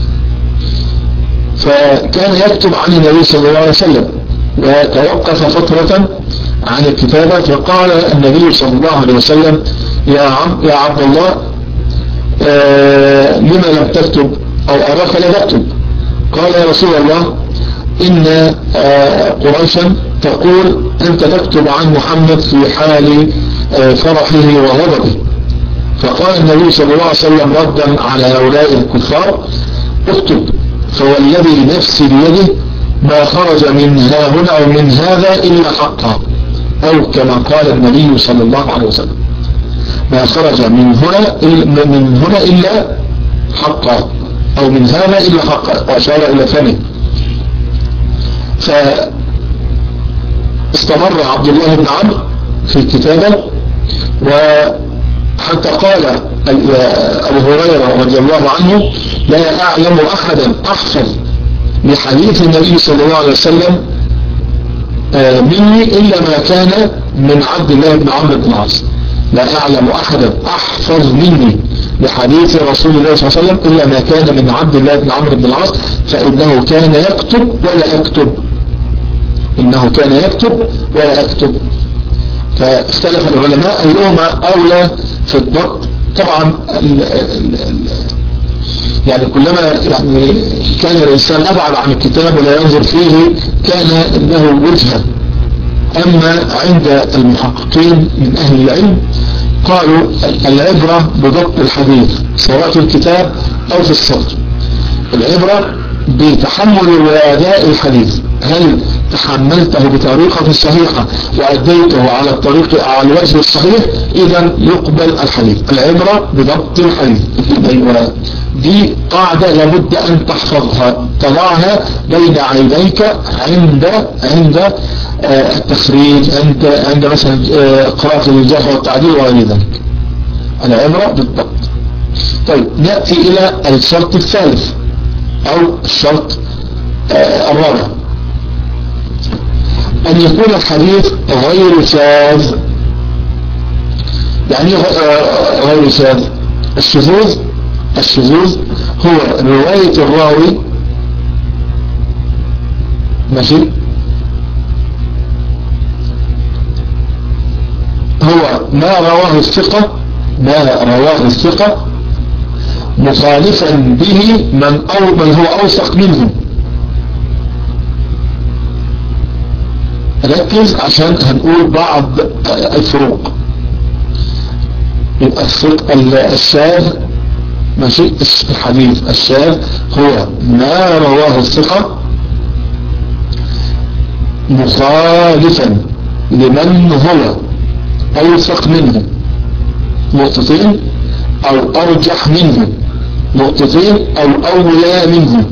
فكان يكتب عن النبي صلى الله عليه وسلم وتوقف فترة عن الكتابة، فقال النبي صلى الله عليه وسلم: يا عبد الله، لما لم تكتب أو أراك لا تكتب؟ قال: يا رسول الله، إن قريشا تقول أنت تكتب عن محمد في حال فرحه وغضبه. فقال النبي صلى الله عليه وسلم ردا على هؤلاء الكفار: اكتب، فوالذي نفسي بيده ما خرج من ها هنا أو من هذا إلا حقا، أو كما قال النبي صلى الله عليه وسلم: ما خرج من هنا إلا حقا، أو من هذا إلا حقا، وأشار إلى فمه. فاستمر عبد الله بن عمرو في الكتابة، وحتى قال أبو هريرة رضي الله عنه: لا أعلم أحدا أحفظ لحديث النبي صلى الله عليه وسلم مني إلا ما كان من عبد الله بن عمرو بن العاص. لا أعلم أحدا أحفظ مني لحديث رسول الله صلى الله عليه وسلم إلا ما كان من عبد الله بن عمرو بن العاص، فإنه كان يكتب ولا يكتب. إنه كان يكتب ولا يكتب. فاختلف العلماء أيهما أولى في الضبط. طبعا يعني كلما يعني كان الإنسان أبعد عن الكتاب ولا ينظر فيه كان له وجهة. أما عند المحققين من أهل العلم قالوا العبرة بضبط الحديث سواء في الكتاب أو في الصدر. العبرة بتحمل وأداء الحديث، هل تحملته بطريقة صحيحة وأديته على الوجه الصحيح، إذا يقبل الحديث. العبرة بضبط الحديث. أيوة، دي قاعدة لابد أن تحفظها، تضعها بين عينيك عند التخريج، عند مثلا قراءة الجرح والتعديل وغير ذلك. العبرة بالضبط. طيب، نأتي إلى الشرط الثالث أو الشرط الرابع، أن يكون الحديث غير شاذ. يعني غير شاذ. الشذوذ هو رواية الراوي ماشي، هو ما رواه الثقة مخالفا به من هو أوثق منه. ركز عشان هنقول بعض الفروق. يبقى الشاذ ماشي، الحديث الشاذ هو ما رواه الثقة مخالفا لمن هو أوثق منه نقطتين، أو أرجح منه نقطتين، أو أولى منه.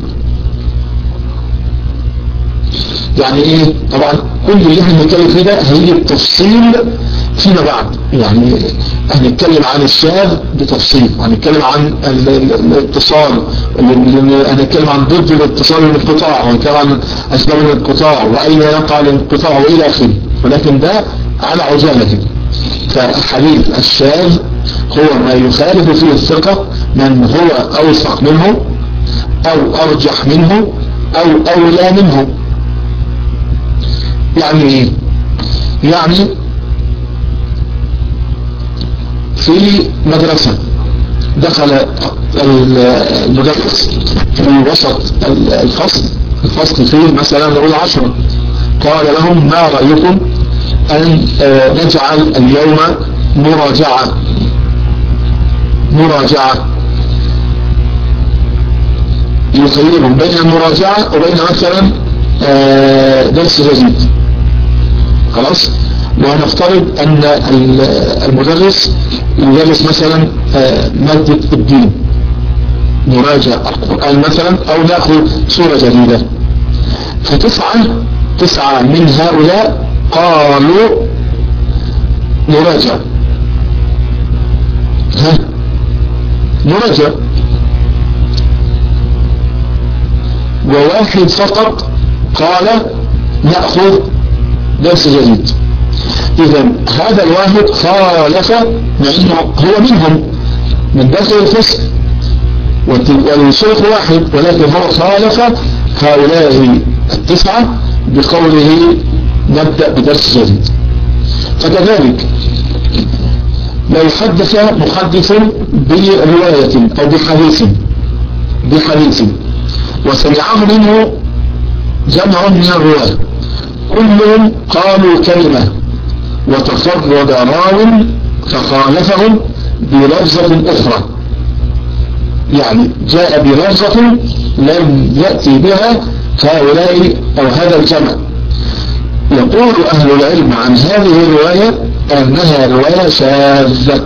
يعني ايه؟ طبعا كل اللي احنا بنتكلم فيه ده هيجي التفصيل فيما بعد. يعني هنتكلم عن الشاذ بتفصيل، وهنتكلم عن الاتصال، هنتكلم عن ضد الاتصال والانقطاع، وهنتكلم عن اسباب الانقطاع واين يقع الانقطاع والى اخره، ولكن ده على عجالة. فالحديث الشاذ هو ما يخالف فيه الثقة من هو اوثق منه او ارجح منه او اولى منه. يعني ايه؟ يعني في مدرسة دخل المدرس في وسط الفصل الفصل فيه مثلا نقول 10. قال لهم ما رأيكم أن نجعل اليوم مراجعة يخيرهم بين المراجعة وبين مثلا درس جديد. خلاص. ونفترض أن المدرس يدرس مثلا مادة الدين، نراجع القرآن مثلا أو نأخذ سورة جديدة. فتسعة من هؤلاء قالوا نراجع. وواحد فقط قال نأخذ درس جديد. إذا هذا الواحد خالف، مع أنه هو منهم من داخل الفصل والشيخ واحد، ولكن هو خالف هؤلاء 9 بقوله نبدأ بدرس جديد. فكذلك لو حدث محدث برواية أو بحديث وسمعه منه جمع من الرواة كلهم قالوا كلمة وتفرد راو فخالفهم بلفظة أخرى، يعني جاء بلفظة لم يأتي بها هؤلاء أو هذا الجمع. يقول أهل العلم عن هذه الرواية أنها رواية شاذة.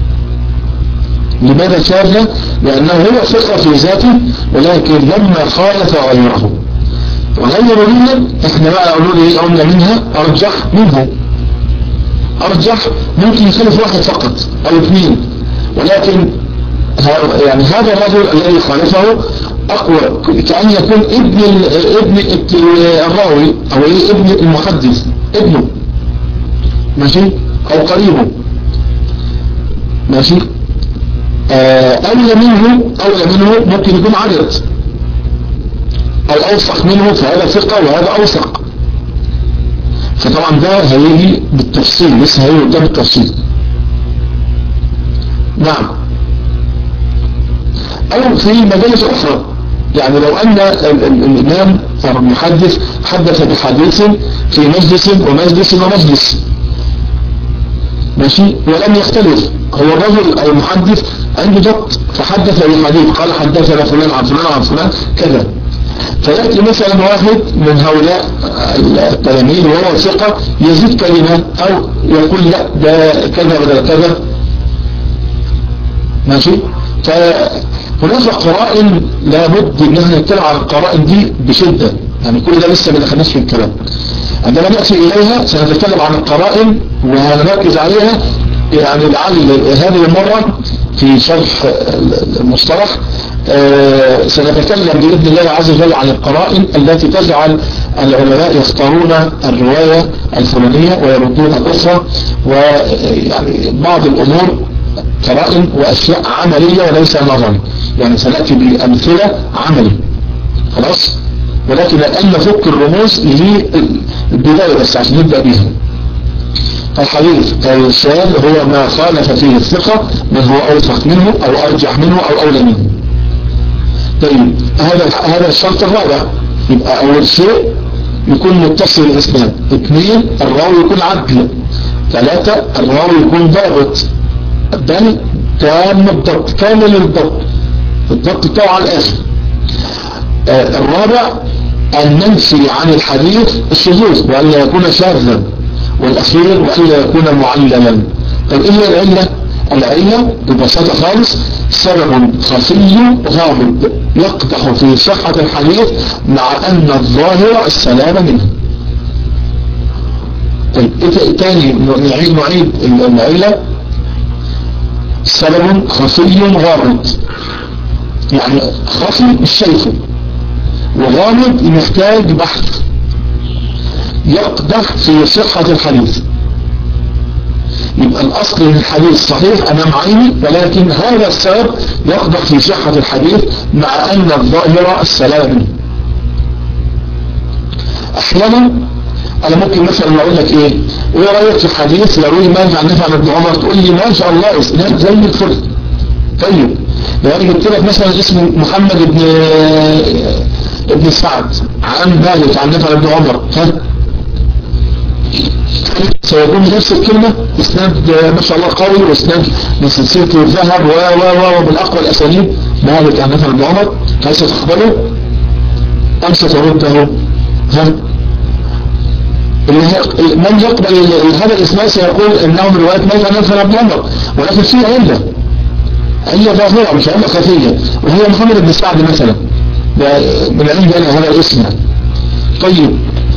لماذا شاذة؟ لأنه هو ثقة في ذاته، ولكن لما خالف غيره وغير منه احنا بقى قلنا منها أرجح ممكن يخالف واحد فقط أو 2، ولكن يعني هذا الرجل الذي خالفه أقوى، كأن يكون ابن الراوي أو ابن المحدث، ابنه ماشي أو قريبه ماشي. أولى منه ممكن يكون عدد أو أوثق منه، فهذا ثقة وهذا أوثق. فطبعا ده هيجي بالتفصيل، لسه هيجي قدام التفصيل. نعم. أو في مجالس أخرى، يعني لو أن الإمام أو المحدث حدث بحديث في مجلس ماشي ولم يختلف، هو الرجل أو المحدث عنده ضبط فحدث بحديث قال حدثنا فلان عن فلان عن فلان كذا، فيأتي مثلا واحد من هؤلاء التلاميذ وهو ثقة يزيد كلمة أو يقول لا ده كذا بدل كذا ماشي. فهناك قرائن لابد ان احنا نتكلم عن القرائن دي بشدة، يعني كل ده لسه ما دخلناش في الكلام. عندما نأتي إليها سنتكلم عن القرائن وهنركز عليها، يعني لعل هذه المرة في شرح المصطلح سنتكلم بإذن الله عز وجل عن القرائن التي تجعل العلماء يختارون الرواية الفلانية ويردون الأخرى، ويعني بعض الأمور قرائن وأشياء عملية وليس نظري، يعني سنأتي بأمثلة عملي خلاص، ولكن الآن نفك الرموز للبداية بس عشان نبدأ بها. الحديث الشاذ هو ما خالف فيه الثقة من هو أوثق منه أو أرجح منه أو أولى منه. طيب هذا الشرط الرابع. يبقى أول شيء يكون متصل الإسناد، 2 الراوي يكون عدل، 3 الراوي يكون ضابط بل تام الضبط، كامل الضبط بتاعه على الآخر. الرابع أن ننفي عن الحديث الشذوذ وأن لا يكون شاذا، والأخير وأن لا يكون معللا. طيب إيه العلة ببساطة خالص سبب خفي غامض يقدح في صحة الحديث مع أن الظاهر السلام منه. طيب تاني نعيد العلة، سبب خفي غامض، يعني خفي مش شايفه، وغامض محتاج بحث يقدح في صحة الحديث. يبقى الأصل من الحديث صحيح أمام عيني، ولكن هذا السبب يقدح في صحة الحديث مع أن الظاهر السلام. أحيانا أنا ممكن مثلا أقول لك إيه رأيك في حديث يروي ماذا عن نافع بن عمر، تقول لي ما شاء الله إسناد زي الفل. طيب لو أنا جبت لك مثلا اسم محمد ابن سعد عن مالك عن نافع بن عمر سيكون نفس الكلمة اسناد ما شاء الله قوي، واسناد من سلسلة الذهب ومن اقوى الاسانيد. مالك عن نافع بن عمر، هل ستقبله ام سترده؟ من يقبل هذا الاسناد سيقول انه من رواية مالك عن نافع بن عمر، ولكن فيه علة ظاهرة مش علة خفية، وهي محمد بن سعد مثلا من عند هذا الاسم. طيب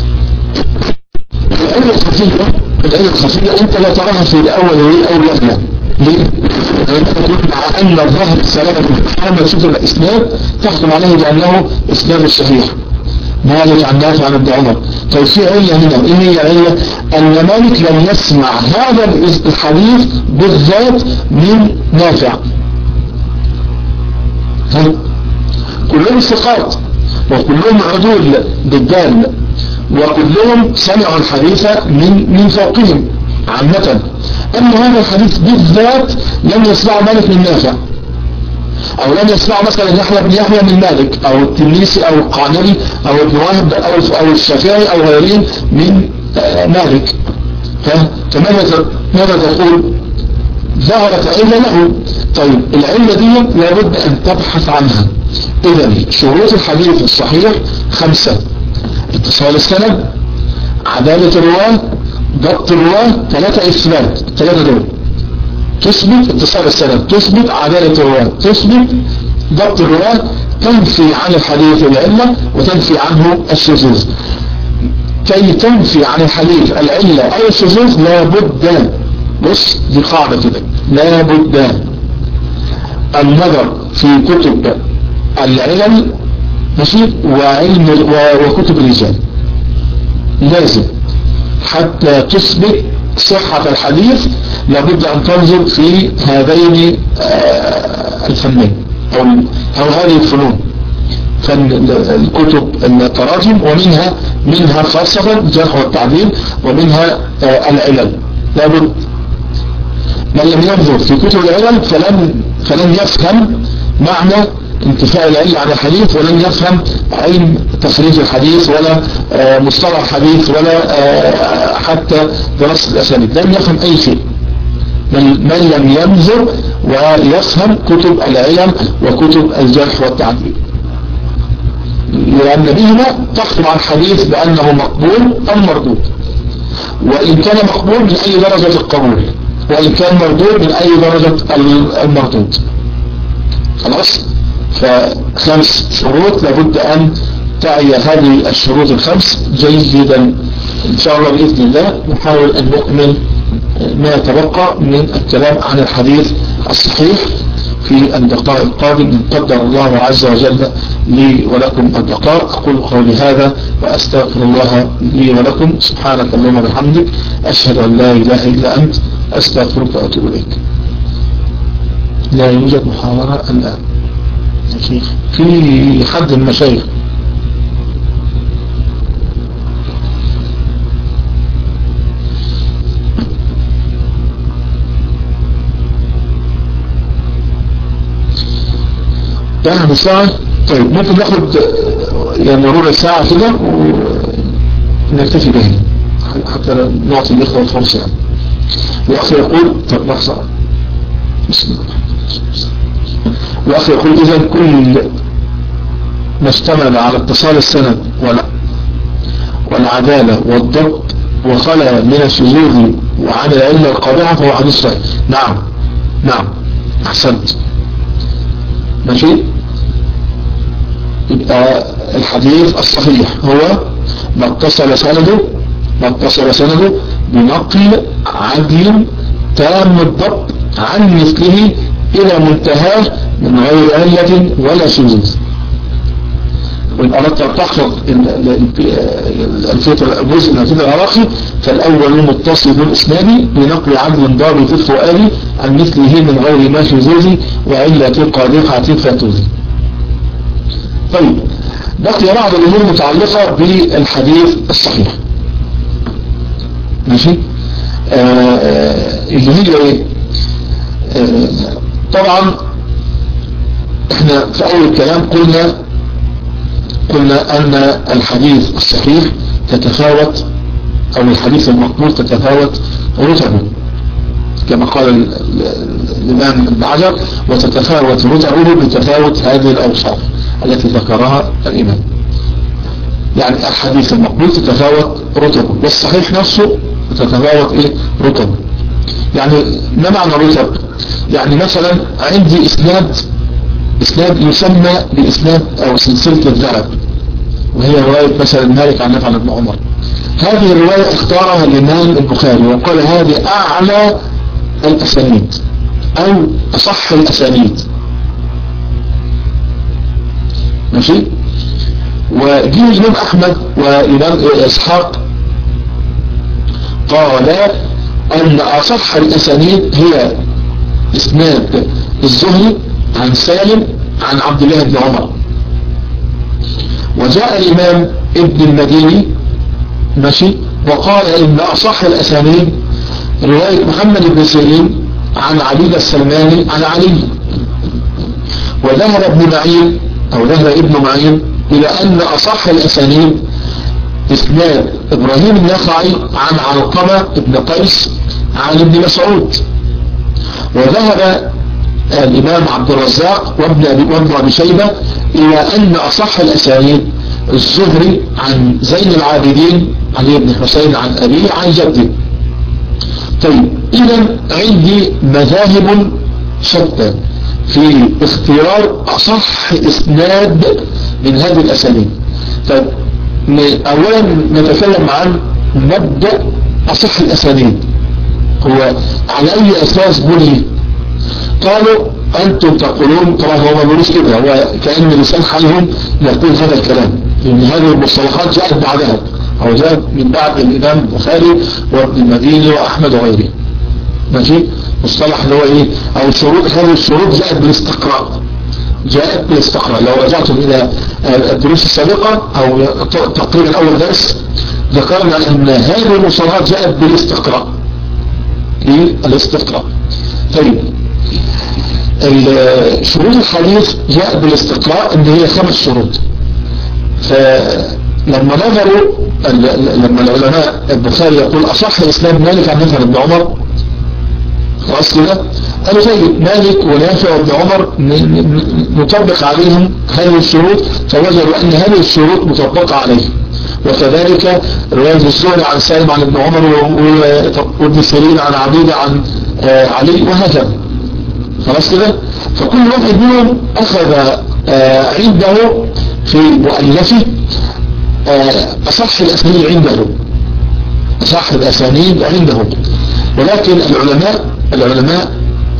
العلة الخفية انت لا تراها في الاول او الاخير. ليه؟ لأنك تقول مع ان الظاهر السلامة لما تشوف الاسناد تحكم عليه بانه اسناد الصحيح. مالك عن نافع عن ابن عمر. طيب في علة هنا، ايه هي العلة؟ ان مالك لم يسمع هذا الحديث بالذات من نافع. كلهم ثقات وكلهم عدول بالدال، وكلهم سمعوا الحديث من فوقهم عامة. أما هذا الحديث بالذات لم يسمع مالك من نافع، أو لم يسمع مثلا يحيى من مالك، أو التلميذي أو القعنبي أو ابن وهب أو الشافعي أو غيرهم من مالك. فماذا تقول؟ ظهرت علة له. طيب العلة دي لابد أن تبحث عنها. إذن شروط الحديث الصحيح 5: اتصال السند، عدالة الرواة، ضبط الرواة، 3 إثبات، 3 دول. تثبت اتصال السند، تثبت عدالة الرواة، تثبت ضبط الرواة، تنفي عن الحديث العلة وتنفي عنه الشذوذ. كي تنفي عن الحديث العلة أو الشذوذ لابد، بص دي قاعدة كده، لابد النظر في كتب العلل ماشي وكتب الرجال، لازم حتى تثبت صحة الحديث لابد أن تنظر في هذين الفنين أو هذه الفنون، فن الكتب التراجم، ومنها خاصة الجرح والتعديل، ومنها العلل. لابد من لم ينظر في كتب العلل فلن يفهم معنى انتفاء العلة عن الحديث، ولن يفهم علم تخريج الحديث، ولا مصطلح الحديث، ولا حتى دراسة الأسانيد، لن يفهم أي شيء من لم ينظر ويفهم كتب العلل وكتب الجرح والتعديل، لأن بهما تحكم على الحديث بأنه مقبول أم مردود، وإن كان مقبول من أي درجة القبول، وإن كان مردود من أي درجة المردود. خلاص؟ ف5 شروط لابد أن تعي هذه الشروط ال5 جيدا. إن شاء الله بإذن الله نحاول أن نكمل ما يتبقى من الكلام عن الحديث الصحيح في الدقائق القادم إن قدر الله عز وجل لي ولكم البقاء. أقول قولي هذا وأستغفر الله لي ولكم. سبحانك اللهم وبحمدك، أشهد أن لا إله إلا أنت، أستغفرك وأتوب إليك. لا يوجد محاضرة الآن في حد من المشايخ. يعني ساعة. طيب ممكن ناخد يعني ربع ساعة كده ونكتفي به حتى نعطي الإخوة فرصة. يعني الأخ يقول طب لحظة، بسم الله. الأخ يقول إذا كل ما اشتمل على اتصال السند والعدالة والضبط وخلى من الشذوذ وعن العلة القادحة فهو حديث صحيح. نعم أحسنت. ماشي. يبقى الحديث الصحيح هو ما اتصل سنده بنقل عدل تام الضبط عن مثله إلى منتهاه من غير علة ولا شذوذ. وإن أردت أن تحفظ الجزء من الفطر العراقي فالأول متصل بالإسناد بنقل عدل ضابط الفؤاد عن مثله من غير ما شذوذ وعلة قادحة فتوذ. طيب بقي بعض الأمور متعلقة بالحديث الصحيح. ماشي. اللي هي ايه؟ طبعا احنا في اول الكلام قلنا قلنا أن الحديث الصحيح تتفاوت، أو الحديث المقبول تتفاوت رتبه كما قال الإمام ابن حجر، وتتفاوت رتبه بتفاوت هذه الأوصاف التي ذكرها الإمام. يعني الحديث المقبول تتفاوت رتبه، والصحيح نفسه تتفاوت رتبه. يعني ما معنى رتب؟ يعني مثلا عندي إسناد يسمى بإسناد أو سلسلة الذهب، وهي رواية مثلا مالك عن نافع عن ابن عمر. هذه الرواية اختارها الإمام البخاري وقال هذه أعلى الأسانيد أو أصح الأسانيد، ماشي. وجه الإمام أحمد وإمام إسحاق قال أن أصح الأسانيد هي إسناد الزهري عن سالم عن عبد الله بن عمر. وجاء الإمام ابن المديني ماشي وقال إن أصح الأسانيد رواية محمد بن سيرين عن علي السلماني عن علي. وذهب ابن معين إلى أن أصح الأسانيد إسناد إبراهيم النخعي عن علقمة بن قيس عن ابن مسعود. وذهب الإمام عبد الرزاق وابن أبي شيبة إلى أن أصح الأسانيد الزهري عن زين العابدين علي بن حسين عن أبيه عن جده. طيب إذا عندي مذاهب شتى في اختيار أصح إسناد من هذه الأسانيد. طيب أولا نتكلم عن مبدأ أصح الأسانيد، هو على أي أساس بني؟ قالوا أنتم تقولون، طبعا هو ما بيقولوش كده، هو كأن لسان حالهم يقول هذا الكلام، لأن هذه المصطلحات جاءت بعدها أو جاءت من بعد الإمام البخاري وابن المديني وأحمد وغيره، ماشي. مصطلح اللي هو إيه؟ أو شروط، هذه الشروط جاءت بالاستقراء. لو رجعتم إلى الدروس السابقة أو تقريبا أول درس ذكرنا أن هذه المصطلحات جاءت بالاستقراء. طيب شروط الحديث جاء بالاستقراء ان هي 5 شروط. فلما نظروا لما العلماء البخاري يقول اصح الاسلام مالك عن نافع بن عمر، خلاص كده قالوا طيب مالك ونافع بن عمر نطبق عليهم هذه الشروط، فوجدوا ان هذه الشروط مطبقة عليه. وكذلك رواية الزهري عن سالم عن ابن عمر وابن سيرين عن عبيدة عن علي وهكذا، خلاص كده. فكل واحد منهم أخذ عنده في مؤلفه أصح الأسانيد عنده. ولكن العلماء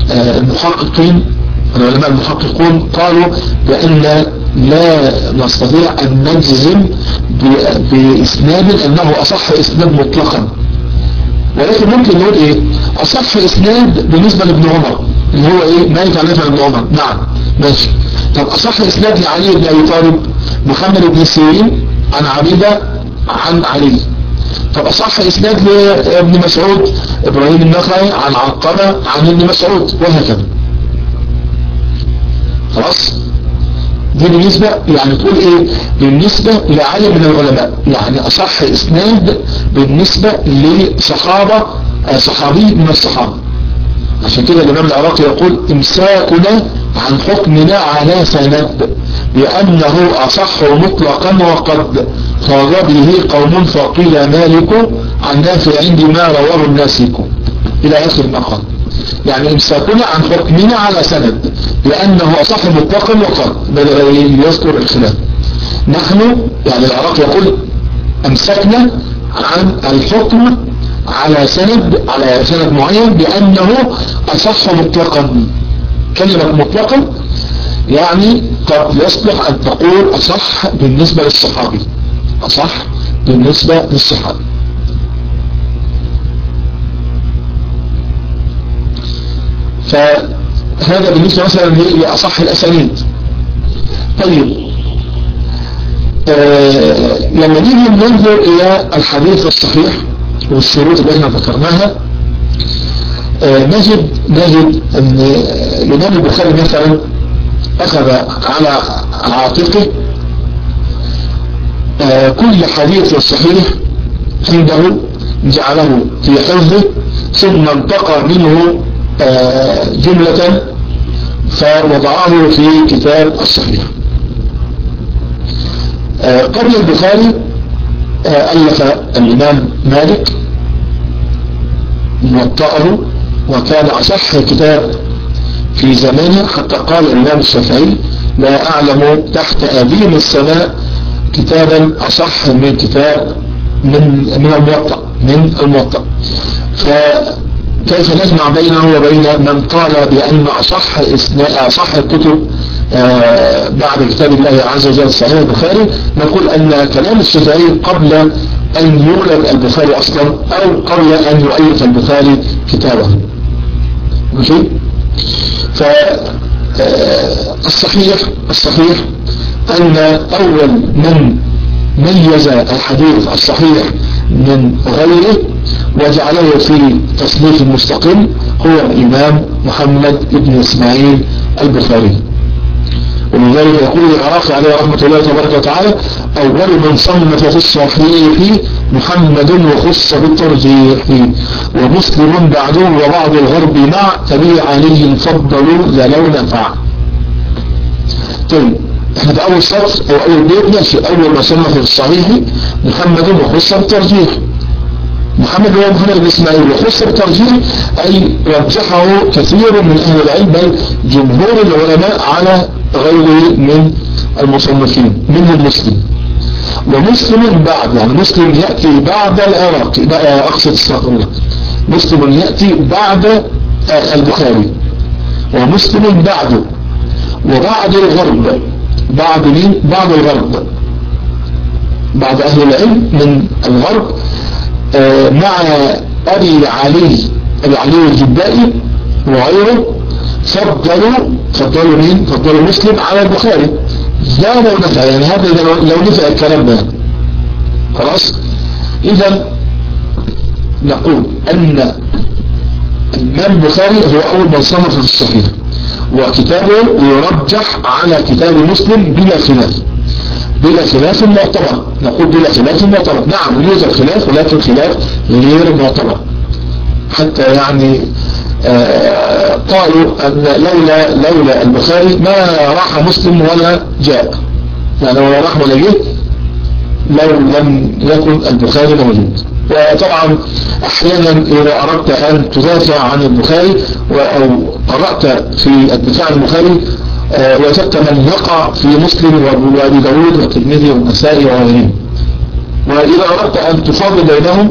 المحققون قالوا بأن لا نستطيع أن نجزم بإسناد أنه أصح إسناد مطلقا، ولكن ممكن نقول إيه أصح إسناد بالنسبة لابن عمر اللي هو إيه مالك عن نافع بن عمر، نعم ماشي. طب أصح إسناد لعلي بن أبي طالب محمد بن سيرين عن عبيدة عن علي. طب أصح إسناد لابن مسعود إبراهيم النخعي عن علقمة عن ابن مسعود وهكذا، خلاص. دي بالنسبة يعني تقول ايه بالنسبة لعالم من العلماء، يعني اصح اسناد بالنسبة صحابي من الصحابة. عشان كده الامام العراقي يقول امساكنا عن حكمنا على سند بانه اصح مطلقا وقد خاض به قوم فقيل مالك عن نافع عندي ما رواه الناسك الى اخر المقام. يعني امساكنا عن حكمنا على سند لانه اصح مطلقا وقد بدأ يذكر الخلاف. نحن يعني العراق يقول امسكنا عن الحكم على سند معين بانه اصح مطلقا. كلمة مطلقا يعني قد يصلح ان تقول اصح بالنسبة للصحابي، فهذا بالنسبة مثلا لأصح الأسانيد. طيب لما نيجي ننظر إلى الحديث الصحيح والشروط اللي احنا ذكرناها نجد أن الإمام البخاري مثلا أخذ على عاتقه كل حديث صحيح عنده جعله في حفظه، ثم انتقى منه جملة فوضعه في كتاب الصحيح. قبل البخاري ألف الإمام مالك موطأه، وكان أصح كتاب في زمانه، حتى قال الإمام الشافعي لا أعلم تحت أديم السماء كتابا أصح من كتاب من الموطأ. فكيف نجمع بينه وبين من قال بأن أصح الكتب بعد كتاب الله عز وجل صحيح البخاري؟ نقول أن كلام الشافعي قبل أن يولد البخاري أصلا، أو قبل أن يؤلف البخاري كتابه. ماشي؟ فالصحيح أن أول من ميز الحديث الصحيح من غيره وجعله في تصنيف مستقل هو الإمام محمد بن إسماعيل البخاري. ولذلك يقول العراقي عليه رحمة الله تبارك وتعالى: أول من صنف في الصحيح محمد وخص بالترجيح، ومسلم بعده وبعض الغرب مع تبي علي فضلوا لو نفع. طيب احنا في أول سطر أو أول بيت ماشي، أول ما صنف في الصحيح محمد وخص بالترجيح. محمد هو محمد بن إسماعيل وخص بالترجيح، أي رجحه كثير من أهل العلم، بل جمهور العلماء على غيره من المصنفين، منهم مسلم. ومسلم بعد، يعني مسلم يأتي بعد العراقي، أقصد استغفر الله، مسلم يأتي بعد البخاري، ومسلم بعده، وبعد الغرب. بعد مين؟ بعد الغرب، بعد أهل العلم من الغرب، مع أبي علي الجبائي وغيره فضلوا مين؟ فضلوا مسلم على البخاري. لا لو نفع، يعني هذا لو نفع الكلام ده خلاص. إذا نقول أن الإمام البخاري هو أول من صنف في الصحيح، وكتابه يرجح على كتاب مسلم بلا خلاف معتبر. نقول بلا خلاف معتبر، نعم يوجد خلاف، ولكن خلاف غير معتبر. حتى يعني قالوا أن لولا البخاري ما راح مسلم ولا جاء، يعني ولا راح ولا جاء لو لم يكن البخاري موجود. وطبعا أحيانا إذا أردت أن تدافع عن البخاري أو قرأت في الدفاع عن البخاري وجدت من يقع في مسلم وأبي داود والترمذي والنسائي وغيرهم، وإذا أردت أن تفاضل بينهم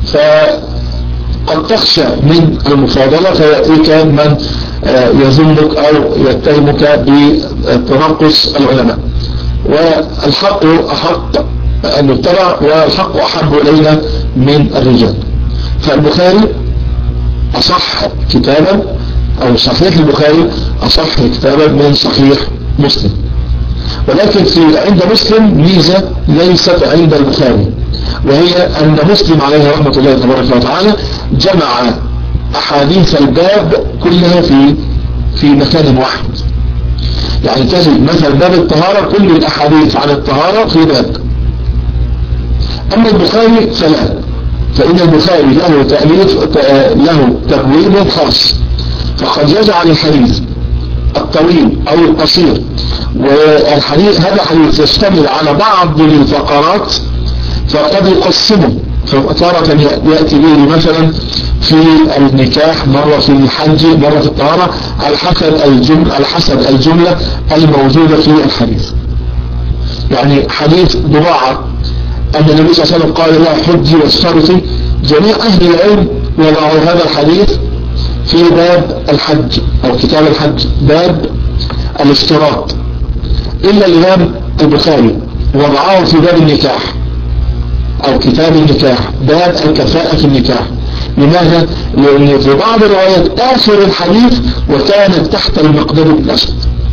قد تخشى من المفاضلة، فيأتيك من يظنك أو يتهمك بتنقص العلماء، والحق أحق أن يتبع، والحق أحب إلينا من الرجال. فالبخاري أصح كتابا، أو صحيح البخاري أصح كتابا من صحيح مسلم. ولكن عند مسلم ميزة ليست عند البخاري، وهي أن مسلم عليه رحمة الله تبارك وتعالى جمع أحاديث الباب كلها في مكان واحد. يعني تجد مثل باب الطهارة كل الأحاديث عن الطهارة في باب. أما البخاري فلا، فإن البخاري له تبويب خاص، فقد يجعل الحديث الطويل أو القصير، والحديث هذا حديث يشتمل على بعض الفقرات، فقد يقسمه. فتارة يأتي به مثلا في النكاح، مرة في الحج، مرة في الطهارة، على حسب الجملة الموجودة في الحديث. يعني حديث ضباعة أن النبي صلى الله عليه وسلم قال لا حجي واشترطي، جميع أهل العلم وضعوا هذا الحديث في باب الحج أو كتاب الحج، باب الاشتراط، إلا الإمام البخاري وضعه في باب النكاح أو كتاب النكاح، باب الكفاءة في النكاح. لماذا؟ لأن في بعض الروايات آخر الحديث وكانت تحت المقدار الأسود،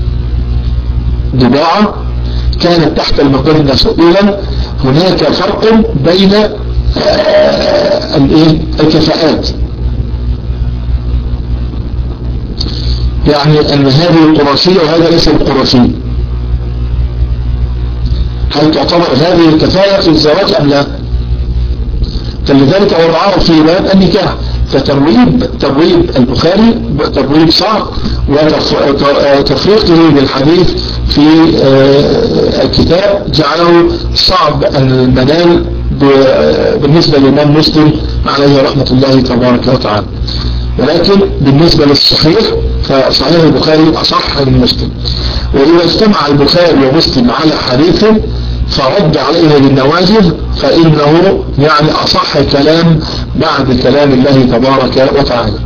ضباعة كانت تحت المقدار الأسود. إذن هناك فرق بين الكفاءات، يعني أن هذه القرشية وهذا ليس القرشي. هل تعتبر هذه الكفاية في الزواج أم لا؟ فلذلك وضعه في باب النكاح. فتبويب البخاري تبويب صعب، وتفريقه للحديث في الكتاب جعله صعب المنال بالنسبة للإمام مسلم عليه رحمة الله تبارك وتعالى. ولكن بالنسبة للصحيح فصحيح البخاري أصح من مسلم. وإذا اجتمع البخاري ومسلم على حديث فرد عليه بالنواجذ فإنه يعني أصح كلام بعد كلام الله تبارك وتعالى.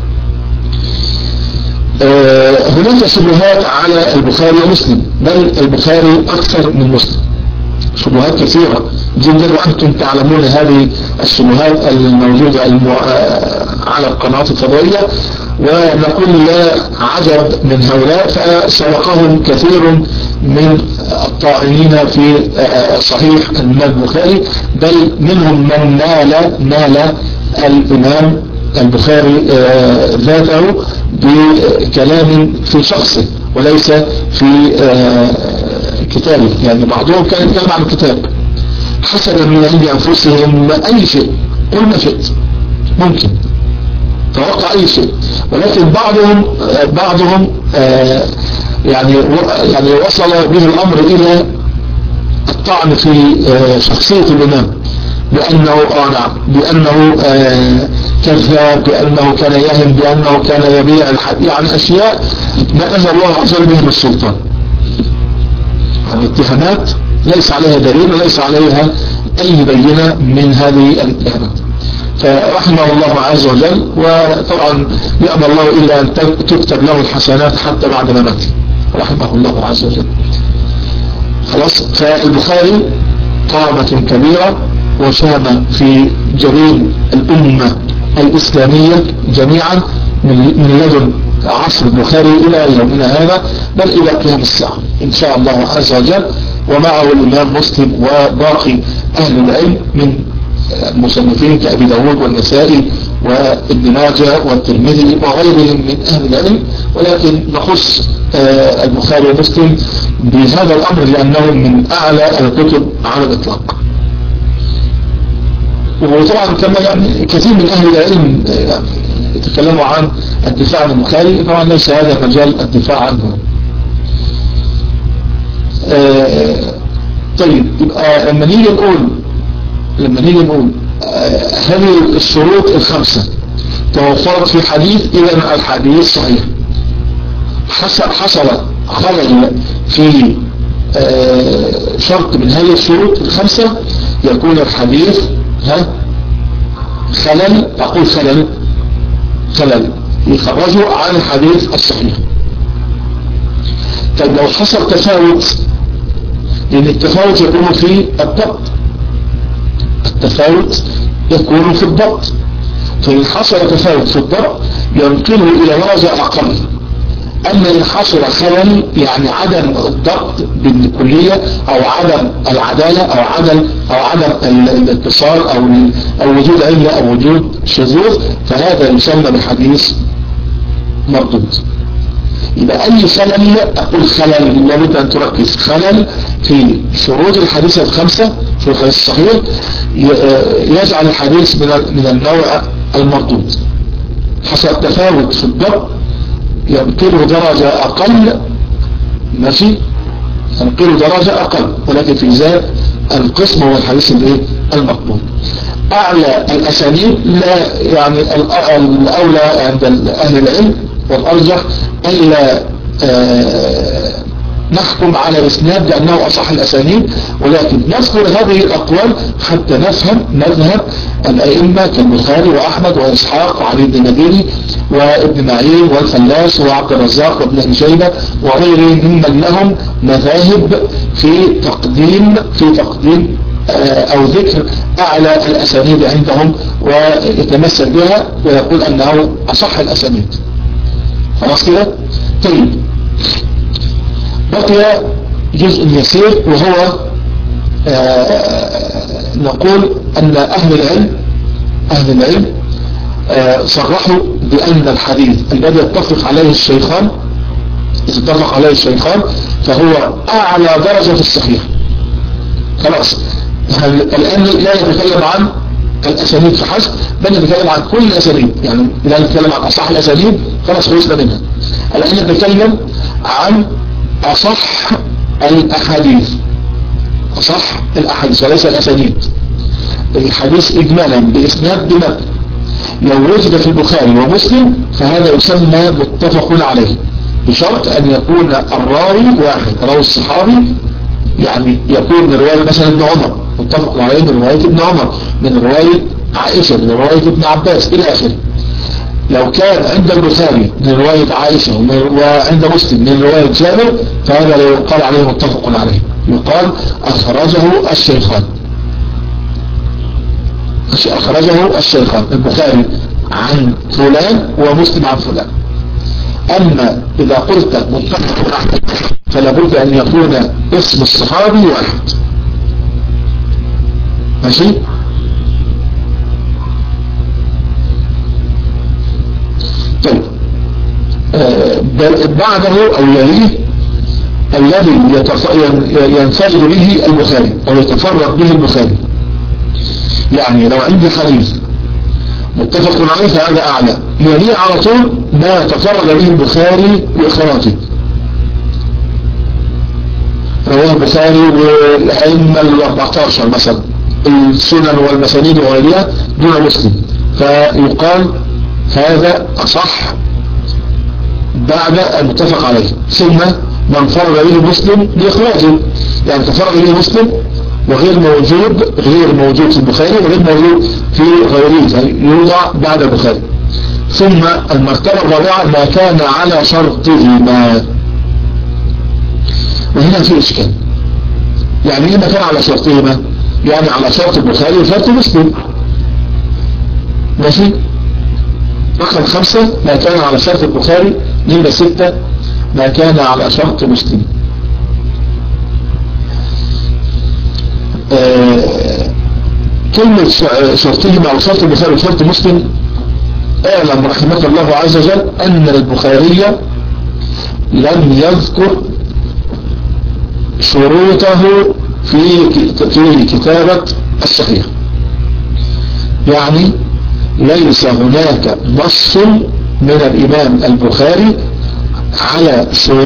هناك شبهات على البخاري ومسلم، بل البخاري أكثر من مسلم، شبهات كثيرة جدا، وأنتم تعلمون هذه الشبهات الموجودة على القنوات الفضائية، ونقول لا عجب من هؤلاء، فسبقهم كثير من الطاعنين في صحيح الإمام البخاري، بل منهم من نال الإمام البخاري ذاته بكلام في شخصه وليس في كتابه. يعني بعضهم كان يتكلم عن الكتاب حسنا من عند أنفسهم، أي شيء قل ما شئت ممكن توقع أي شيء، ولكن بعضهم يعني وصل به الأمر إلى الطعن في شخصية الإمام، بأنه كذاب، بأنه كان يهم، بأنه كان يبيع الحد، يعني أشياء ما أنزل الله عز وجل بهم السلطان، يعني اتهامات ليس عليها دليل وليس عليها أي بينة من هذه الاتهامات. فرحمه الله عز وجل، وطبعا يأبى الله إلا أن تكتب له الحسنات حتى بعد ما مات، رحمه الله عز وجل. خلاص. فالبخاري قامة كبيرة وشام في جبين الأمة الإسلامية جميعا من لدن عصر البخاري إلى يومنا هذا، بل إلى قيام الساعة إن شاء الله عز وجل، ومعه الإمام مسلم وباقي أهل العلم من المصنفين كأبي داود والنسائي وابن ماجه والترمذي وغيرهم من أهل العلم، ولكن نخص البخاري ومسلم بهذا الأمر لأنهم من أعلى الكتب على الإطلاق. وطبعا كما يعني كثير من أهل العلم يتكلموا عن الدفاع عن البخاري، طبعا ليس هذا مجال الدفاع عنه. طيب، يبقى لما نيجي نقول هذه الشروط الخمسة توفرت في حديث، إذا الحديث صحيح. حصل خلل في شرط من هذه الشروط الخمسة يكون الحديث خلل يخرجه عن الحديث الصحيح. طيب لو حصل تفاوت، لأن التفاوت يكون في الضبط، فإن حصل تفاوت في الضبط ينقله إلى درجة أقل. أما إن حصل خلل يعني عدم الضبط بالكلية أو عدم العدالة أو عدم الاتصال أو وجود علة أو وجود شذوذ، فهذا يسمى بحديث مردود. يبقى أي خلل، أقول خلل لابد أن تركز، خلل في شروط الحديث الخمسة في الحديث الصحيح يجعل الحديث من النوع المردود. حصل تفاوت في الضبط ينقله درجة أقل، ماشي، ينقله درجة أقل، ولكن في ذات القسم هو الحديث المقبول. أعلى الأسانيد لا يعني الأولى عند أهل العلم والأرجح ألا نحكم على الإسناد بأنه أصح الأسانيد، ولكن نذكر هذه الأقوال حتى نفهم مذهب الأئمة كالبخاري وأحمد وإسحاق وعلي بن المديني وابن معين والفلاس وعبد الرزاق وابن أبي شيبة وغيرهم ممن لهم مذاهب في تقديم أو ذكر أعلى الأسانيد عندهم ويتمسك بها ويقول أنه أصح الأسانيد. خلاص كده؟ طيب، بقي جزء يسير، وهو نقول أن أهل العلم صرحوا بأن الحديث الذي اتفق عليه الشيخان فهو أعلى درجة في الصحيح، خلاص. الآن لا يتكلم عن الأسانيد فحسب، بل نتكلم عن كل الأسانيد. يعني لا نتكلم عن أصح الأسانيد خلاص خلصنا منها. الآن نتكلم عن أصح الأحاديث، أصح الأحاديث وليس الأسانيد. الحديث إجمالا بإسناد بمتن لو وجد في البخاري ومسلم فهذا يسمى متفق عليه، بشرط أن يكون الراوي واحد، راوي الصحابي، يعني يكون من رواية مثلا ابن عمر متفق عليه، من رواية ابن عمر، من رواية عائشة، من رواية ابن عباس إلى آخره. لو كان عند البخاري من رواية عائشة وعند مسلم من رواية جابر فهذا لا يقال عليه متفق عليه، يقال أخرجه الشيخان. أخرجه الشيخان، البخاري عن فلان ومسلم عن فلان. أما إذا قلت متفق عليه فلا بد أن يكون اسم الصحابي واحد. ماشي؟ طيب بعده أو يليه الذي ينفرد به البخاري أو يتفرد به البخاري. يعني لو عندي حديث متفق عليه فهذا أعلى، يليه على طول ما تفرد به البخاري بإخراجه. رواه البخاري والأئمة ال14 مثلا، السنن والمسانيد وغيرها دون مسلم، فيقال هذا أصح بعد المتفق عليه. ثم من فرد به مسلم بإخراجه، يعني تفرد به مسلم وغير موجود في البخاري وغير موجود في غيره، يوضع بعد البخاري. ثم المرتبة الرابعة ما كان على شرطهما. وهنا في إشكال، يعني ايه ما كان على شرطهما؟ يعني على شرط البخاري وشرط مسلم. ماشي؟ رقم 5 ما كان على شرط البخاري. نمرة 6 ما كان على شرط مسلم. كلمة شرطهما أو شرط البخاري وشرط مسلم، اعلم رحمك الله عز وجل أن البخاري لم يذكر شروطه في كتابة الصحيح. يعني ليس هناك نص من الإمام البخاري على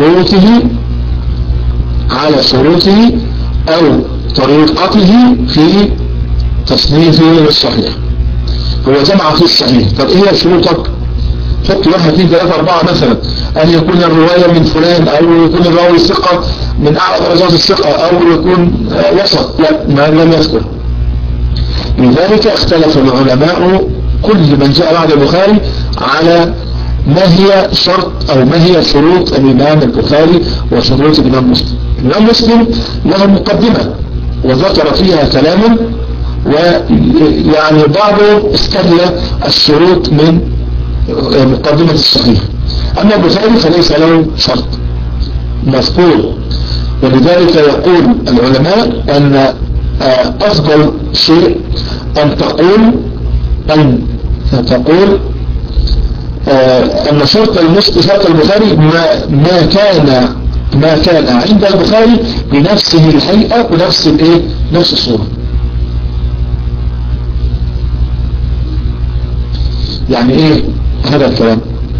شروطه أو طريقته في تصنيفه للصحيح. هو جمع في الصحيح. طب ايه هي شروطك؟ حط 1 2 3 4 مثلا، أن يكون الرواية من فلان، أو يكون الراوي ثقة من أعلى درجات الثقة، أو يكون وسط. لا، ما لم يذكر. لذلك اختلف العلماء كل من جاء بعد البخاري على ما هي شرط أو ما هي شروط الإمام البخاري وشروط الإمام مسلم. الإمام مسلم له مقدمة وذكر فيها كلاما، ويعني بعضه استدل الشروط من مقدمة الصحيح. أما البخاري فليس له شرط مذكور. ولذلك يقول العلماء أن أفضل شيء أن تقول أن شرط البخاري ما كان عند البخاري بنفسه الهيئة ونفس نفس الصورة. يعني ايه هذا الكلام؟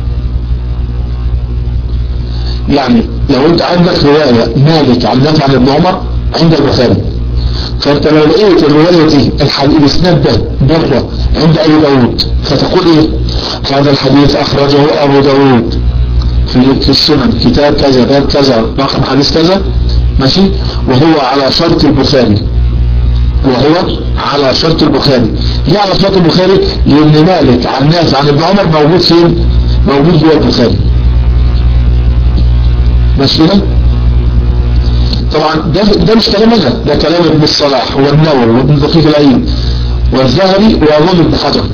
يعني لو انت عندك رواية مالك عن نافع عن ابن عمر عند البخاري، فانت لو لقيت الرواية دي الاسناد ده بره عند ابي داود، فتقول ايه؟ هذا الحديث اخرجه ابو داود في السنن كتاب كذا باب كذا رقم حديث كذا. ماشي؟ وهو على شرط البخاري. ليه على شرط البخاري؟ لان مالك عن نافع عن ابن عمر موجود فين؟ موجود جوه البخاري. ماشي كده؟ طبعا ده مش كلام انا، ده كلام ابن الصلاح والنووي وابن دقيق العيد والذهبي واظن ابن حجر.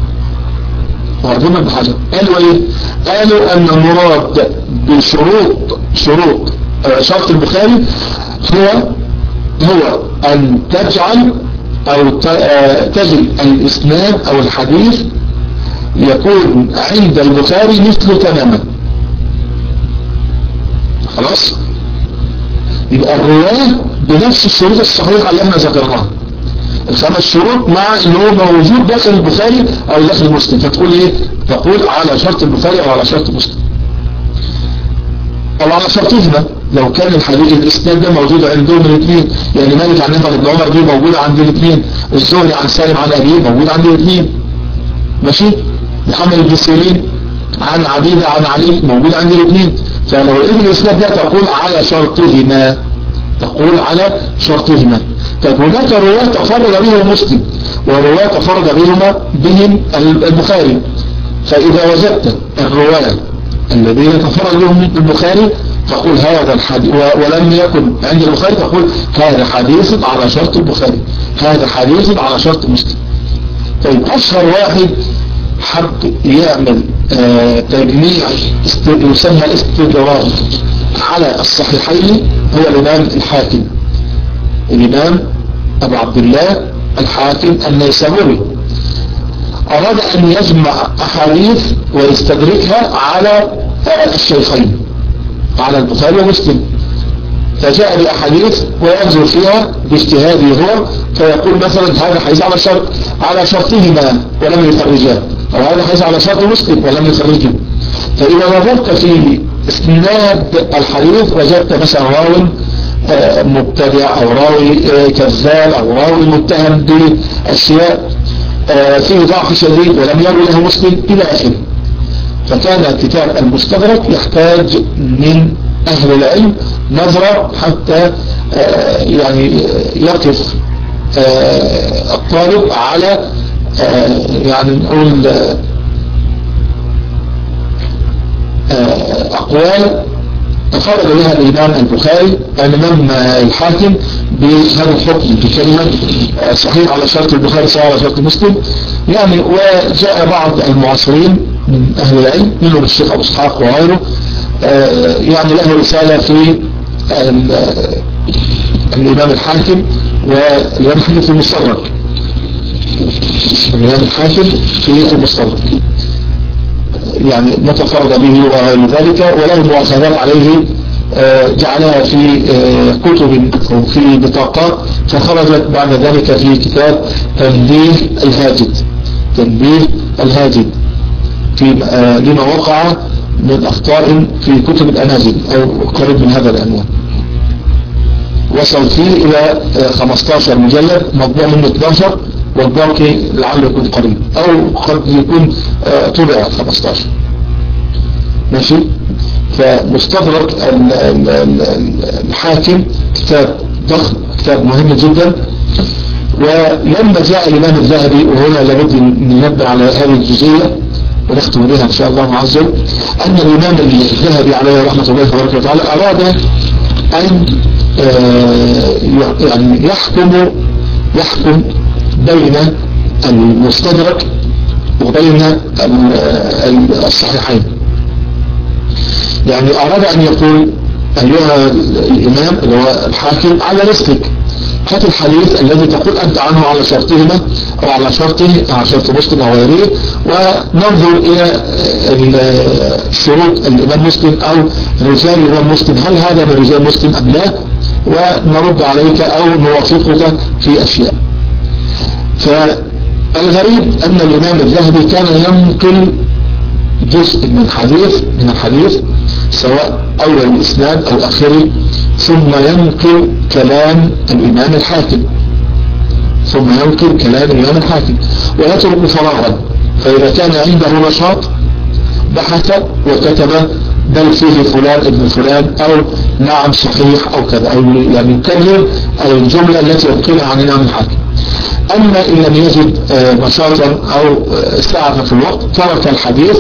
قالوا ايه؟ قالوا ان المراد بشروط شرط البخاري هو ان تجعل او تجد الاسناد او الحديث يكون عند البخاري مثله تماما. خلاص؟ يبقى الرواة بنفس الشروط الصحيحة اللي احنا ذكرناها، ال5 شروط، مع ان هو موجود داخل البخاري او داخل مسلم. فتقول ايه؟ تقول على شرط البخاري او على شرط مسلم او على شرطهما. لو كان الحديث الاسناد ده موجود عندهم الاثنين، يعني مالك عن نافع بن عمر دي موجودة عند الاثنين، الزهري عن سالم عن ابيه موجود عند الاثنين، ماشي، محمد بن سيرين عن عبيدة عن علي موجود عند الاثنين. فلو ابن الاسناد ده تقول على شرطهما، تقول على شرطهما. فهناك رواة تفرد بهم مسلم ورواة تفرد بهم البخاري. فإذا وجدت الرواة الذين تفرد بهم البخاري تقول هذا الحديث، ولم يكن عند البخاري تقول هذا حديث على شرط البخاري، هذا حديث على شرط مسلم. طيب أشهر واحد حب يعمل تجميع يسمى استدراج على الصحيحين هو الإمام الحاكم، الإمام أبو عبد الله الحاكم النيسابوري. أراد أن يجمع أحاديث ويستدركها على الشيخين، على البخاري ومسلم. فجاء بأحاديث وينظر فيها باجتهاده هو، فيقول مثلا هذا حديث على شرطهما ولم يخرجاه، أو هذا حديث على شرط مسلم ولم يخرجه. فإذا نظرت في اسناد الحديث وجدت مثلا راوي مبتدع أو راوي كذاب أو راوي متهم بأشياء فيه ضعف شديد ولم يروي له مسلم إلى آخره. فكان كتاب المستدرك يحتاج من أهل العلم نظرة حتى يعني يقف الطالب على يعني نقول أقوال تفرد بها الإمام البخاري الإمام الحاكم بهذا الحكم بكلمة صحيح على شرط البخاري صحيح على شرط مسلم يعني. وجاء بعض المعاصرين من أهل العلم منهم الشيخ أبو إسحاق وغيره يعني له رسالة في الإمام الحاكم والإمام الحاكم في المستدرك، الإمام الحاكم في المستدرك يعني متفرد به وغير ذلك، وله مؤاخذات عليه جعلها في كتب وفي بطاقات، فخرجت بعد ذلك في كتاب تنبيه الهاجد في لما وقع من أخطاء في كتب الأناجيل أو قريب من هذا العنوان. وصل فيه إلى 15 مجلد، مطبوع منه 12 والباقي لعله يكون قريب أو قد يكون طبع 15. ماشي. فمستدرك الحاكم كتاب ضخم، كتاب مهم جدا. ولما جاء الإمام الذهبي، وهنا لابد ننبه على هذه الجزئية ونختم بها إن شاء الله عز وجل، أن الإمام الذهبي عليه رحمة الله تبارك وتعالى أراد أن يعني يحكم بين المستدرك وبين الصحيحين. يعني أراد أن يقول أيها الإمام اللي هو الحاكم على رزقك، هات الحديث الذي تقول أنت عنه على شرطهما أو على شرطه على شرط مسلم أو غيره، وننظر إلى شروط الإمام مسلم أو رجال الإمام مسلم، هل هذا من رجال مسلم أم لا، ونرد عليك أو نوافقك في أشياء. فالغريب أن الإمام الذهبي كان ينقل جزء من الحديث سواء أول الإسناد أو آخره، ثم ينقل كلام الإمام الحاكم ويترك فراغا. فإذا كان عنده نشاط بحث وكتب بل فيه فلان ابن فلان أو نعم صحيح أو كذا، أو يعني يكرر الجملة التي ينقلها عن الإمام الحاكم. أما إن لم يجد نشاطا أو سعة في الوقت ترك الحديث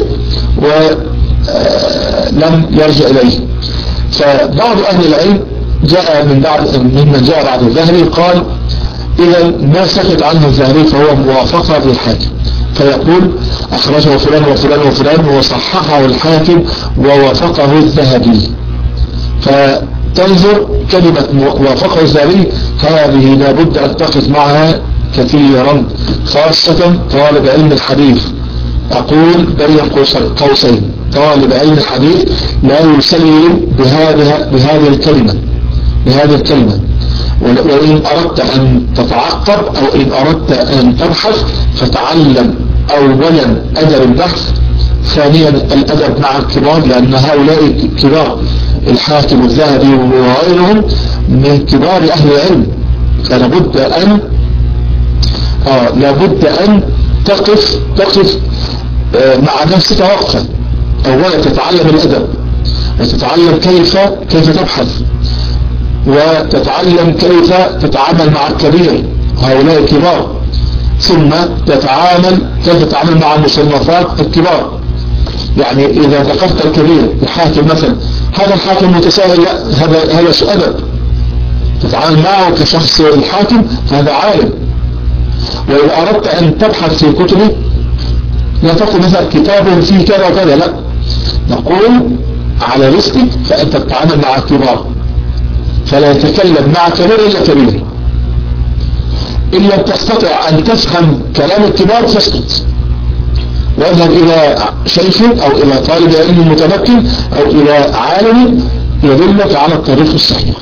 ولم يرجع إليه. فبعض أهل العلم جاء ممن جاء بعد الذهبي قال إذا ما سكت عنه الذهبي فهو موافقة للحاكم، فيقول أخرجه فلان وفلان وفلان وصححه الحاكم ووافقه الذهبي. فتنظر كلمة وافقه الذهبي هذه لابد أن تقف معها كثيرا، خاصة طالب علم الحديث. أقول بين قوسين طالب علم الحديث لا يسلم بهذه الكلمة، وإن أردت أن تتعقب أو إن أردت أن تبحث فتعلم أولا أدب البحث، ثانيا الأدب مع الكبار، لأن هؤلاء كبار، الحاكم الذهبي وغيرهم من كبار أهل العلم، فلابد أن تقف مع نفسك وقفا. أولا تتعلم الأدب، وتتعلم كيف تبحث، وتتعلم كيف تتعامل مع الكبير، هؤلاء كبار، ثم كيف تتعامل مع المصنفات الكبار. يعني إذا ذكرت الكبير الحاكم مثلا، هذا الحاكم متساهل، لا، هذا أدب تتعامل معه كشخص الحاكم، هذا عالم. وإذا أردت أن تبحث في كتبه لا تقول مثلا كتاب فيه كذا وكذا، لا، نقول على رزقك، فأنت تتعامل مع الكبار، فلا يتكلم مع كبير إلا كبير. إن لم تستطع أن تفهم كلام الكبار فاسكت، واذهب إلى شيخ أو إلى طالب علم متمكن أو إلى عالم يدلك على الطريق الصحيح،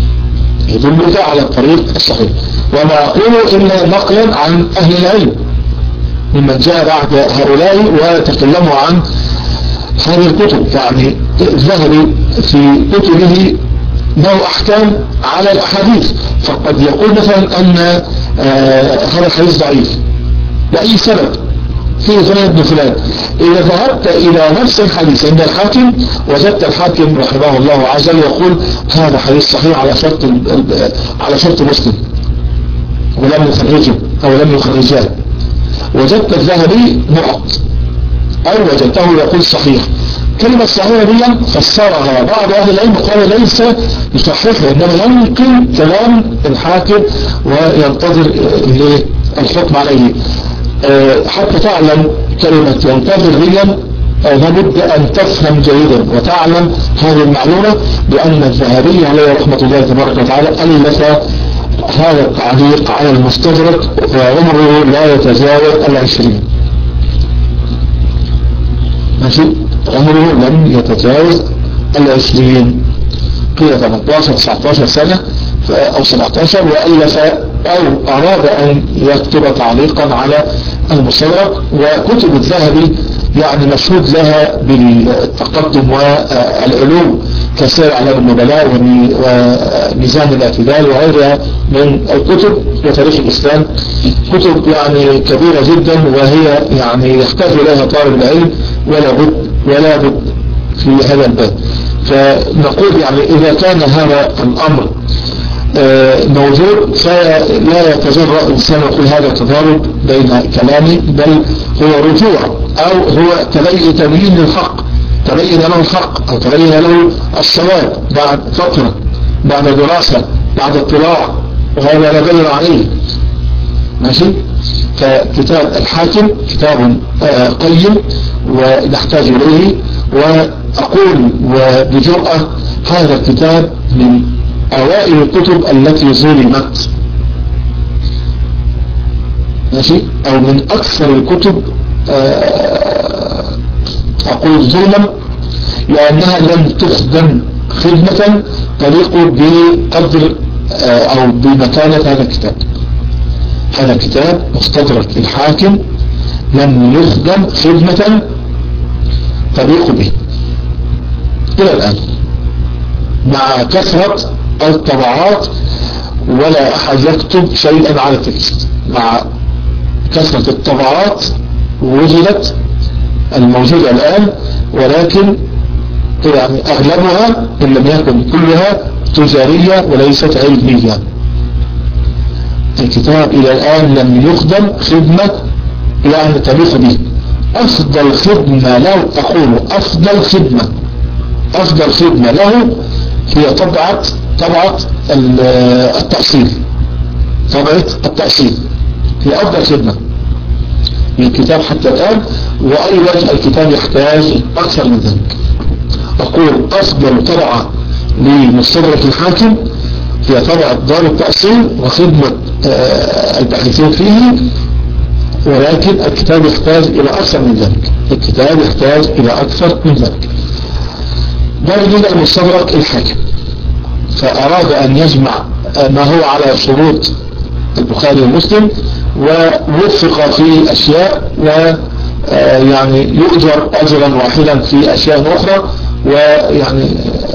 وما أقوله إلا نقلا عن أهل العلم ممن جاء بعد هؤلاء وتكلموا عن هذه الكتب. يعني الذهبي في كتبه له أحكام على الأحاديث، فقد يقول مثلا أن هذا الحديث ضعيف لأي سبب، فيه فلان ابن فلان. إذا ذهبت إلى نفس الحديث عند الحاكم وجدت الحاكم رحمه الله عز وجل يقول هذا حديث صحيح على شرط مسلم ولم يخرجه أو لم يخرجاه، وجدت الذهبي نقط، أو وجدته يقول صحيح. كلمة صحيحة دي فسرها بعض أهل العلم قال ليس يصححه، إنما يمكن كلام الحاكم وينتظر الحكم عليه. حتى تعلم كلمة ينتظر دي لابد أن تفهم جيدا وتعلم هذه المعلومة، بأن الذهبي عليه رحمة الله تبارك وتعالى ألف هذا التعليق على المستدرك وعمره لا يتجاوز 20. ماشي، عمره لم يتجاوز 20، قيل 18-19 سنة أو 17، وألف أو أراد أن يكتب تعليقا على المستدرك. وكتب الذهبي يعني مشهود لها بالتقدم والعلوم كسير أعلام النبلاء وميزان الاعتدال وغيرها من الكتب، وتاريخ الإسلام، كتب يعني كبيرة جدا، وهي يعني يحتاج إليها طالب العلم ولا بد في هذا الباب. فنقول يعني إذا كان هذا الأمر موجود فلا يتجرأ الإنسان يقول هذا تضارب بين كلامي، بل هو رجوع أو هو تبين للحق، تبين له الحق أو تبين له الصواب بعد فترة، بعد دراسة، بعد اطلاع، وهذا لا دليل عليه. ماشي. فكتاب الحاكم كتاب قيم ونحتاج إليه، وأقول وبجرأة هذا الكتاب من أوائل الكتب التي ظلمت، ماشي، أو من أكثر الكتب أقول ظلما، لأنها لم تخدم خدمة تليق بقدر أو بمكانة هذا الكتاب. هذا كتاب مستدرك الحاكم لم يخدم خدمة تليق به إلى الآن، مع كثرة الطبعات، ولا أحد يكتب شيئا على التكست. مع كثرة الطبعات وجدت الموجودة الآن، ولكن يعني أغلبها إن لم يكن كلها تجارية وليست علمية. الكتاب إلى الآن لم يخدم خدمة يعني تليق به. أفضل خدمة له، أقول أفضل خدمة له هي طبعة التأصيل. طبعة التأصيل هي أفضل خدمة للكتاب حتى الآن، وأيضا الكتاب يحتاج أكثر من ذلك. أقول أفضل طبعة لمستدرك الحاكم هي طبعة دار التأصيل وخدمة الباحثين فيه، ولكن الكتاب يحتاج إلى أكثر من ذلك. ده جزء المستدرك الحاكم، فأراد أن يجمع ما هو على شروط البخاري ومسلم، ووفق في أشياء ويعني يؤجر أجرا واحدا في أشياء أخرى، ويعني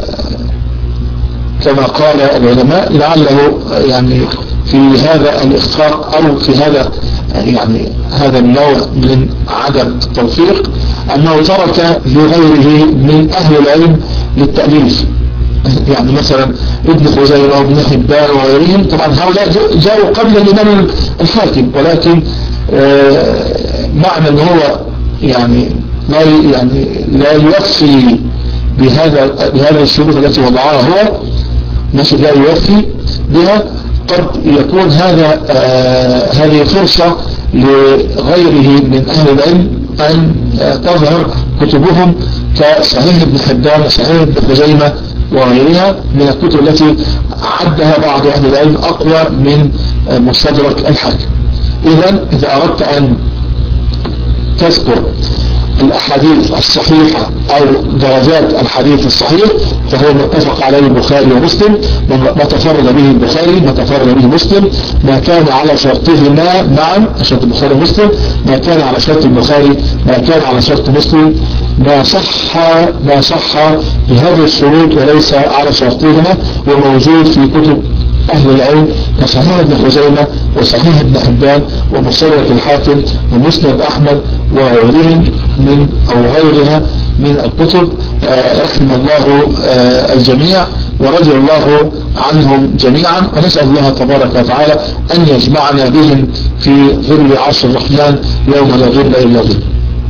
كما قال العلماء لعله يعني في هذا الإخفاق أو في هذا يعني هذا النوع من عدم التوفيق أنه ترك لغيره من أهل العلم للتأليف. يعني مثلا ابن خزيمة وابن حبان وغيرهم، طبعا هؤلاء جاءوا قبل الإمام الحاكم، ولكن معنى أنه هو يعني لا يوفي بهذا الشروط التي وضعها هو ماشي، لا يوفي بها، قد يكون هذه فرصة لغيره من أهل العلم أن تظهر كتبهم كصحيح ابن حبان وصحيح ابن خزيمة وغيرها من الكتب التي عدها بعض أهل العلم أقوى من مستدرك الحاكم. إذا أردت أن تذكر الأحاديث الصحيحة أو درجات الحديث الصحيح فهو متفق عليه البخاري ومسلم، ما تفرد به البخاري ما تفرد به مسلم، ما كان على شرطهما معا، شرط البخاري ومسلم، ما كان على شرط البخاري ما كان على شرط مسلم، ما صح بهذه الشروط وليس على شرطهما، وموجود في كتب أهل العلم كصحيح ابن خزيمة وصحيح ابن حبان ومستدرك الحاكم ومسند أحمد وغيرهم غيرها من الكتب. رحم الله الجميع ورضي الله عنهم جميعا، ونسأل الله تبارك وتعالى أن يجمعنا بهم في ظل عرش الرحمن يوم لا ظل إلا ظل.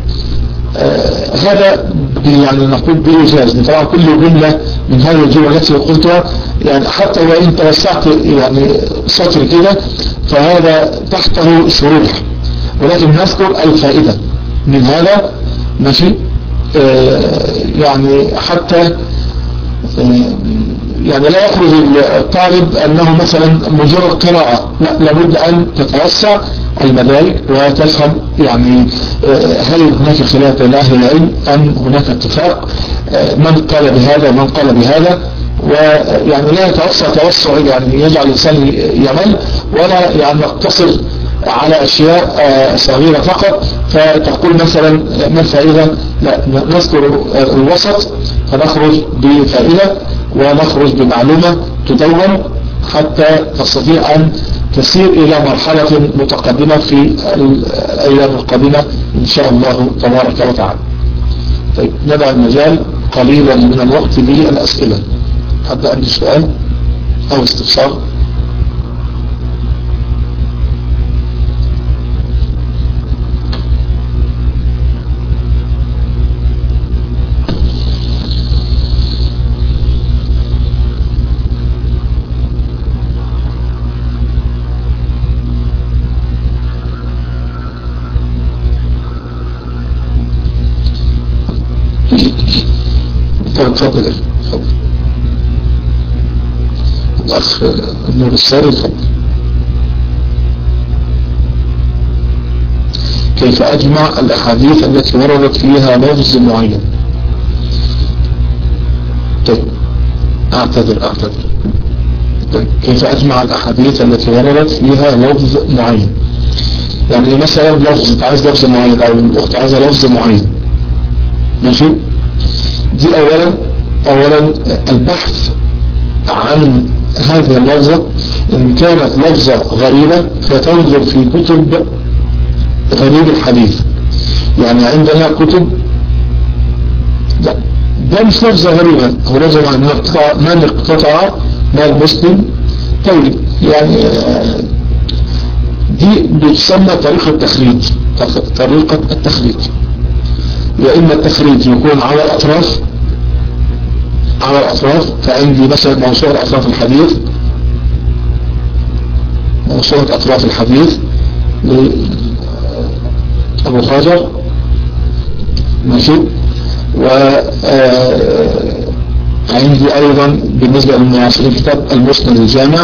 هذا يعني نقول بإيجاز. طبعا كل جملة من هذه الجملة التي قلتها يعني حتى وإن توسعت يعني سطر كده فهذا تحته شروح، ولكن نذكر الفائدة من هذا ماشي. يعني حتى يعني لا يخرج الطالب أنه مثلا مجرد قراءة، لا، لابد أن تتوسع المدارك وتفهم يعني هل هناك خلاف بين أهل العلم أم هناك اتفاق، من قال بهذا ومن قال بهذا، ويعني لا يتوسع توسع يعني يجعل الإنسان يمل، ولا يعني يقتصر على أشياء صغيرة فقط فتقول مثلا ما الفائدة، لا، نذكر الوسط فنخرج بفائدة ونخرج بمعلومة تدون حتى تستطيع أن تسير إلى مرحلة متقدمة في الأيام القادمة إن شاء الله تبارك وتعالى. طيب ندع المجال قليلا من الوقت للأسئلة. حد عنده سؤال أو استفسار؟ تفضل الأخ النور الساري. كيف أجمع الأحاديث التي وردت فيها لفظ معين؟ طيب أعتذر. طيب كيف أجمع الأحاديث التي وردت فيها لفظ معين؟ يعني مثلا لفظ عايز لفظ معين أو الأخت عايزة لفظ معين ماشي. دي أولا البحث عن هذه اللفظة، إن كانت لفظة غريبة فتنظر في كتب غريب الحديث. يعني عندنا كتب ده مش لفظة غريبة، هو لفظة من اقتطع مال مسلم. طيب يعني دي بتسمى طريقة التخريج. يا إما التخريج يكون على الأطراف، فعندي مثلا موسوعة أطراف الحديث لأبو خاجر ماشي. وعندي أيضا بالنسبة للمعاصرين كتاب المسند الجامع،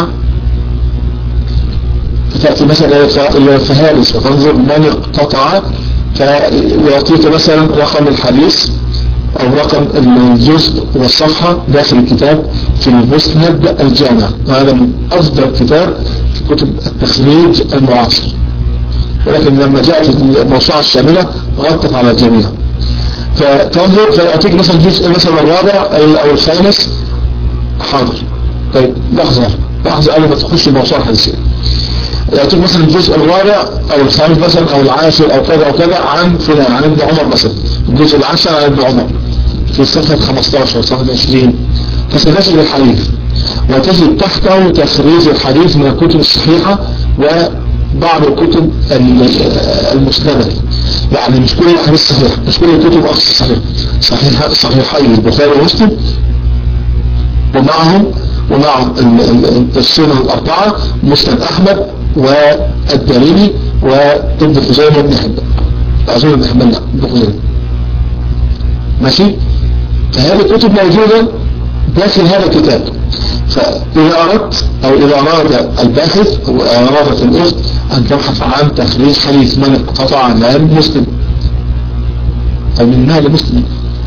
فتأتي مثلا الفهارس وتنظر من اقتطع فيعطيك مثلا رقم الحديث او رقم الجزء والصفحة داخل الكتاب في المسند الجامع، وهذا من افضل كتاب في كتب التخريج المعاصر، ولكن لما جاءت الموسوعة الشاملة غطت على الجميع. فتنظر فيعطيك مثلا الجزء مثلا الرابع او الخامس. حاضر، طيب لحظة قبل ما تخش الموسوعة الحديثية، يعطيك مثلا الجزء الرابع او الخامس مثلا او العاشر او كذا او كذا عن فلان، عن ابن عمر مثلا، الجزء العاشر عن ابن عمر في صفحة 15 صفحة 20. فستجد الحديث وتجد تحته تخريج الحديث من الكتب الصحيحة وبعض الكتب المسندة، يعني مش كل الحديث صحيح، مش كل الكتب صحيح، صحيحي البخاري ومسلم ومعهم السنن الأربعة، مسند أحمد والدارمي وابن خزيمة وابن حبان، أظن ابن حبان لا ابن خزيمة، ماشي. فهذه الكتب موجودة داخل هذا الكتاب. فإذا أردت أو إذا أراد الباحث أو أرادت الأخت أن تبحث عن تخريج حديث من انقطع مال مسلم أو من مال مسلم،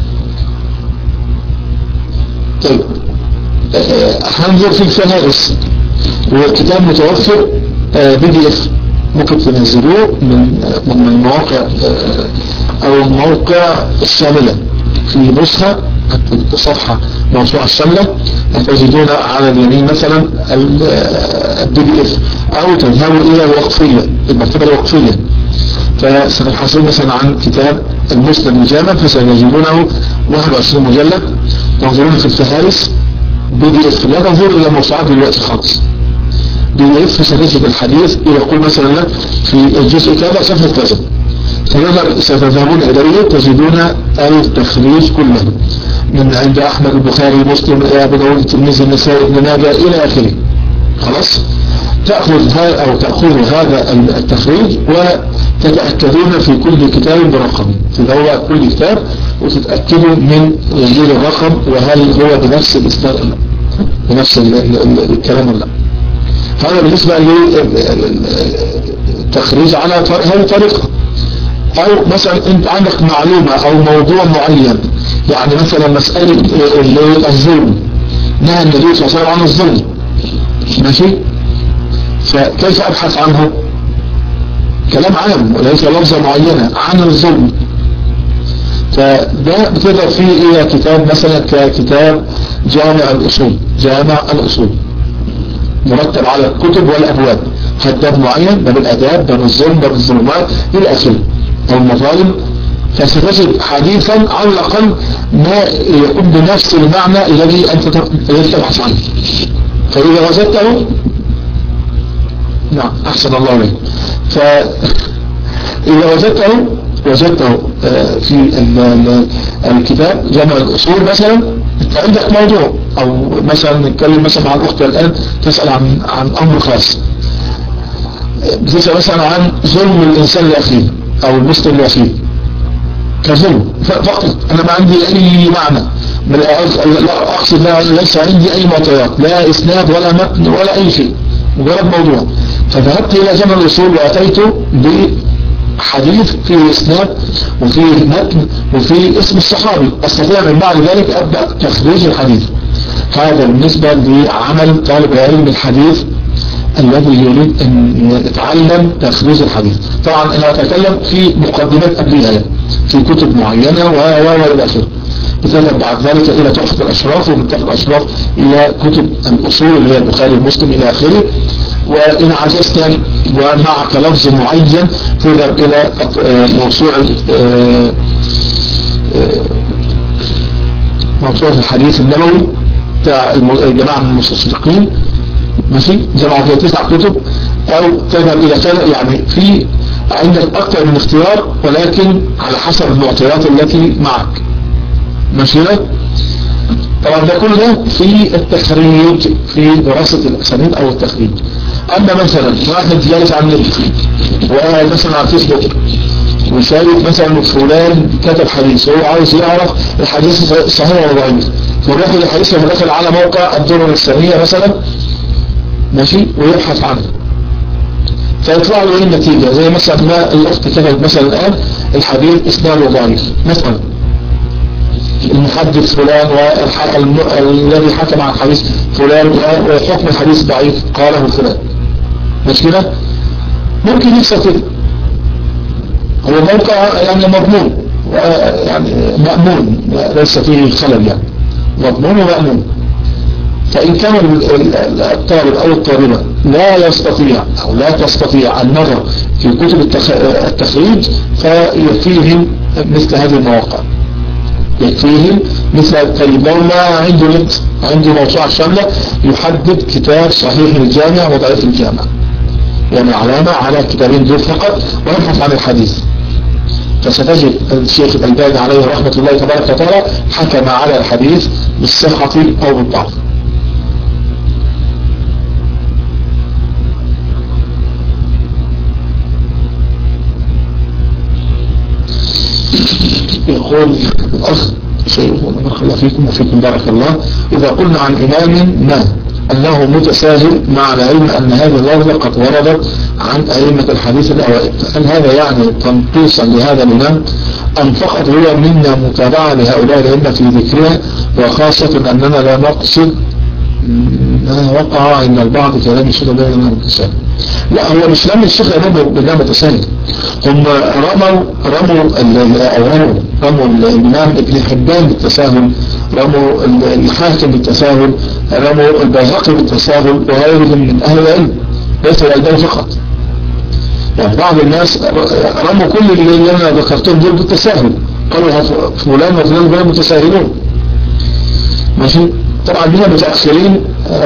طيب هنظر في الفهارس، والكتاب متوفر PDF، ممكن تنزلوه من المواقع او الموقع الشاملة في نسخة صفحة موسوعة الشاملة، تجدون على اليمين مثلا PDF، او تذهبوا الى الوقفية، المكتبة الوقفية، فستبحثون مثلا عن كتاب المسند الجامع فسيجدونه 21 مجلد، تنظرون في الفهارس PDF، لا تنظر الى موسوعات دلوقتي خالص، PDF ستجد الحديث يقول مثلا لك في الجزء كذا صفحة كذا، ستذهبون إليه تجدون التخريج كله من عند أحمد البخاري مسلم أبو داود الترمذي النسائي ابن ماجه إلى آخره. خلاص تأخذ هذا التخريج وتتأكدون في كل كتاب برقم، تدور كل كتاب وتتأكدوا من وجود الرقم وهل هو بنفس الإسناد أم لا، بنفس الكلام أم لا. هذا بالنسبة للتخريج على هذه الطريقة. او مثلا انت عندك معلومة او موضوع معين، يعني مثلا مسألة الظلم، نهى النبي صلى الله عليه وسلم عن الظلم، ماشي، فكيف ابحث عنه؟ كلام عام وليس لفظة معينة عن الظلم، فده بتقدر فيه الى كتاب مثلا ككتاب جامع الأصول مرتب على الكتب والأبواب، باب معين، باب الآداب، باب الظلم، باب الظلمات إلى آخره أو المظالم، فستجد حديثا على الأقل ما يكون بنفس المعنى الذي أنت تبحث عنه. فإذا وجدته، نعم أحسن الله عليك، فإذا وجدته في الكتاب جامع الأصول مثلا، عندك موضوع او مثلا نتكلم مثلا مع الاخت الان تسأل عن امر خاص، بتسأل مثلا عن ظلم الانسان لاخيه او المسلم لاخيه كظلم فقط، انا ما عندي اي معنى، لا اقصد ليس عندي اي معطيات، لا اسناد ولا متن ولا اي شيء، مجرد موضوع، فذهبت الى جامع الاصول واتيته حديث فيه اسناد وفيه متن وفيه اسم الصحابي، استطيع من بعد ذلك ابدأ تخريج الحديث. هذا بالنسبة لعمل طالب علم الحديث الذي يريد ان يتعلم تخريج الحديث. طبعا انا اتكلم في مقدمات قبلها في كتب معينة والى اخره، بتذهب بعد ذلك الى تحفة الاشراف، ومن تحفة الاشراف الى كتب الاصول اللي هي البخاري ومسلم الى اخره. وإن عجزت ومعك لفظ معين تذهب إلى موسوعة الحديث النبوي بتاع الجماعة من المستشرقين، ماشي، جماعة 9 كتب، أو تذهب إلى كذا، يعني في عندك أكثر من اختيار ولكن على حسب المعطيات التي معك، ماشي. طبعا ده كله في التخريج في دراسة الأسانيد أو التخريج. أما مثلا واحد جالس على النت ومثلا على فيسبوك وشايف مثلا فلان كتب حديث وهو عاوز يعرف الحديث صحيح ولا ضعيف، فبياخد الحديث وداخل على موقع الدرر السنية مثلا، ماشي، ويبحث عنه، فيطلع له ايه النتيجة؟ زي مثلا ما الأخت كتبت مثلا الآن الحديث إسناده ضعيف مثلا، المحدث فلان والذي حكم عن حديث فلان وحكم الحديث ضعيف قاله فلان، مش كده؟ ممكن يحصل كده. هو موقع يعني مضمون يعني مأمون، ليس فيه خلل يعني، مضمون ومأمون. فإن كان الطالب أو الطالبة لا يستطيع أو لا تستطيع النظر في كتب التخريج فيكفيهم مثل هذه المواقع، يكفيهم مثل طيب لو ما عنده نت، عنده موسوعة شاملة يحدد كتاب صحيح الجامع وضعيف الجامع، يعني علامة على كتابين دول فقط ويبحث عن الحديث. فستجد الشيخ الألباني عليه رحمة الله تبارك وتعالى حكم على الحديث بالصحة أو بالضعف. يقول الأخ شيخنا بارك الله فيكم وفيكم بارك الله، إذا قلنا عن إمام ما أنه متساهل مع العلم أن هذه اللفظة قد وردت عن أئمة الحديث الأوائل، هل هذا يعني تنقيصا لهذا الإمام أم فقط هو منا متابعة لهؤلاء الأئمة في ذكرها، وخاصة أننا لا نقصد ما وقع عند البعض كلام الشيخ الألباني أنه متساهل؟ لا، هو مش لم الشيخ الألباني بالله متساهل، هم رموا الإمام ابن حبان بالتساهل، رموا الحاكم بالتساهل، رموا البيهقي بالتساهل وغيرهم من أهل العلم، ليس الألباني فقط. يعني بعض الناس رموا كل اللي أنا ذكرتهم دول بالتساهل، قالوا فلان وفلان وفلان متساهلون. ماشي. طبعا بنا متأخرين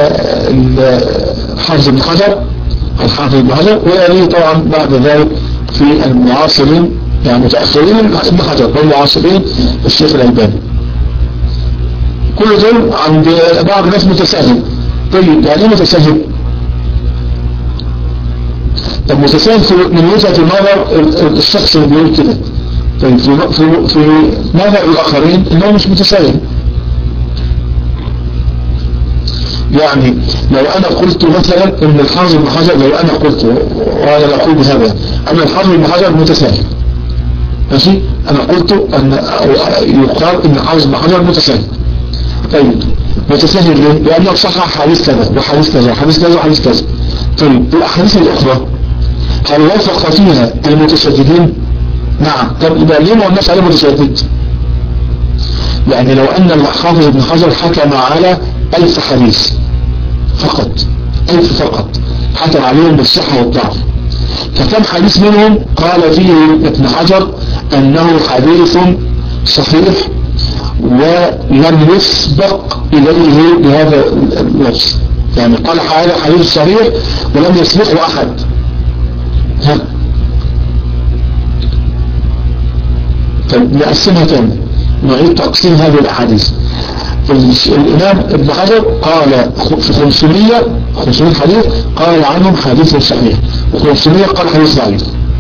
الحافظ ابن حجر ويليه طبعا بعد ذلك في المعاصرين، يعني متأخرين ابن حجر والمعاصرين الشيخ الألباني، كل دول عند بعض الناس متساهل. طيب يعني ايه متساهل؟ طب متساهل من وجهة النظر الشخص اللي بيقول كده، طيب في نظر الآخرين انه مش متساهل. يعني لو انا قلت مثلا ان الحافظ ابن حجر، لو انا قلت وانا لا اقول بهذا ان الحافظ ابن حجر متساهل، ماشي، انا قلت ان يقال ان الحافظ ابن حجر متساهل. طيب متساهل ليه؟ لانه صحح حديث كذا وحديث كذا وحديث كذا وحديث كذا. طيب الاحاديث الاخرى هل وافق فيها المتشددين؟ نعم. طب يبقى ليه ما قلناش عليه متشدد؟ يعني لو ان الحافظ ابن حجر حكم على 1000 حديث فقط، 1000 فقط حكم عليهم بالصحة والضعف، فكم حديث منهم قال فيه ابن حجر انه حديث صحيح ولم يسبق اليه بهذا اللفظ، يعني قال هذا حديث صحيح ولم يسبقه احد. طيب نقسمها تاني، نعيد تقسيم هذه الاحاديث. الإمام ابن حجر قال في 500 حديث قال عنهم حديث صحيح، و500 قال حديث ضعيف.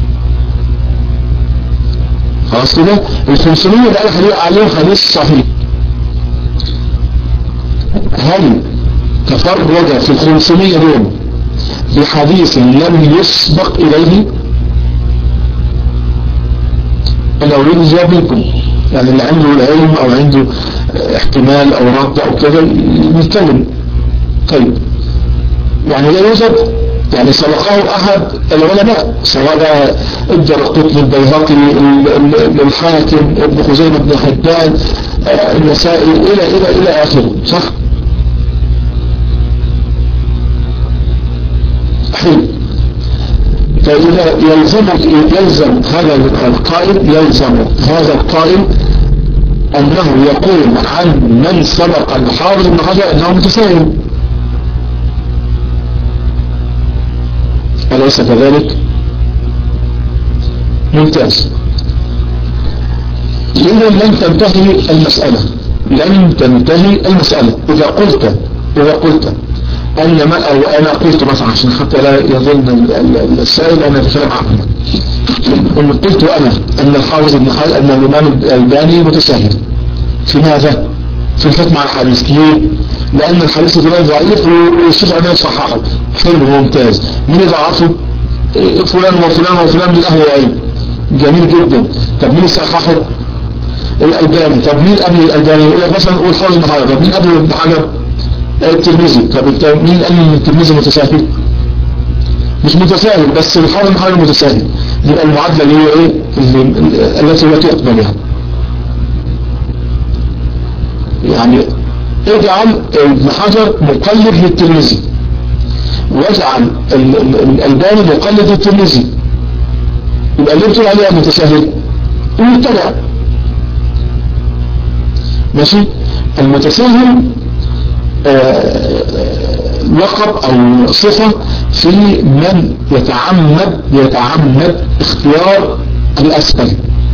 خلاص كده؟ ال 500 قال عليهم حديث صحيح. هل تفرد في 500 دول بحديث لم يسبق إليه؟ أنا أريد الجواب منكم، يعني اللي عنده العلم أو عنده احتمال أو رد أو كذا نتكلم. طيب يعني لا يوجد، يعني سبقه أحد العلماء سواء الدرقطني، البيهقي، الحاكم، ابن خزيمة، ابن حبان، النسائي إلى آخره، صح؟ حلو. فإذا يلزم هذا القائل أنه يقول عن من سبق الحافظ ابن حجر أنه متساهل، أليس كذلك؟ ممتاز. إذا لن تنتهي المسألة إذا قلت أن ما أو أنا قلت مثلا عشان حتى لا يظن السائل أنا أتكلم عنه، قلت أنا أن الحافظ ابن حجر أن الإمام الألباني متساهل في ماذا؟ في الحكم على الحديث. ليه؟ لأن الحديث ضعيف والشيخ الألباني صححه. حلو، ممتاز. مين ضعفه؟ فلان وفلان وفلان من أهل العلم. جميل جدا. طب مين صححه؟ الألباني. طب مين قبل الألباني؟ يقول لك مثلا قول حافظ ابن حجر. طب مين قبل ابن حجر؟ الترمذي. طب مين قال ان الترمذي متساهل؟ مش متساهل، بس الحافظ ابن حجر متساهل. يبقى المعادلة اللي هي ايه التي لا تقبل يعني اجعل ابن حجر مقلد للترمذي، واجعل الألباني مقلد للترمذي، يبقى اللي بتقول عليها متساهل ومتبع. ماشي. المتساهل لقب او صفة في من يتعمد اختيار الاسفل.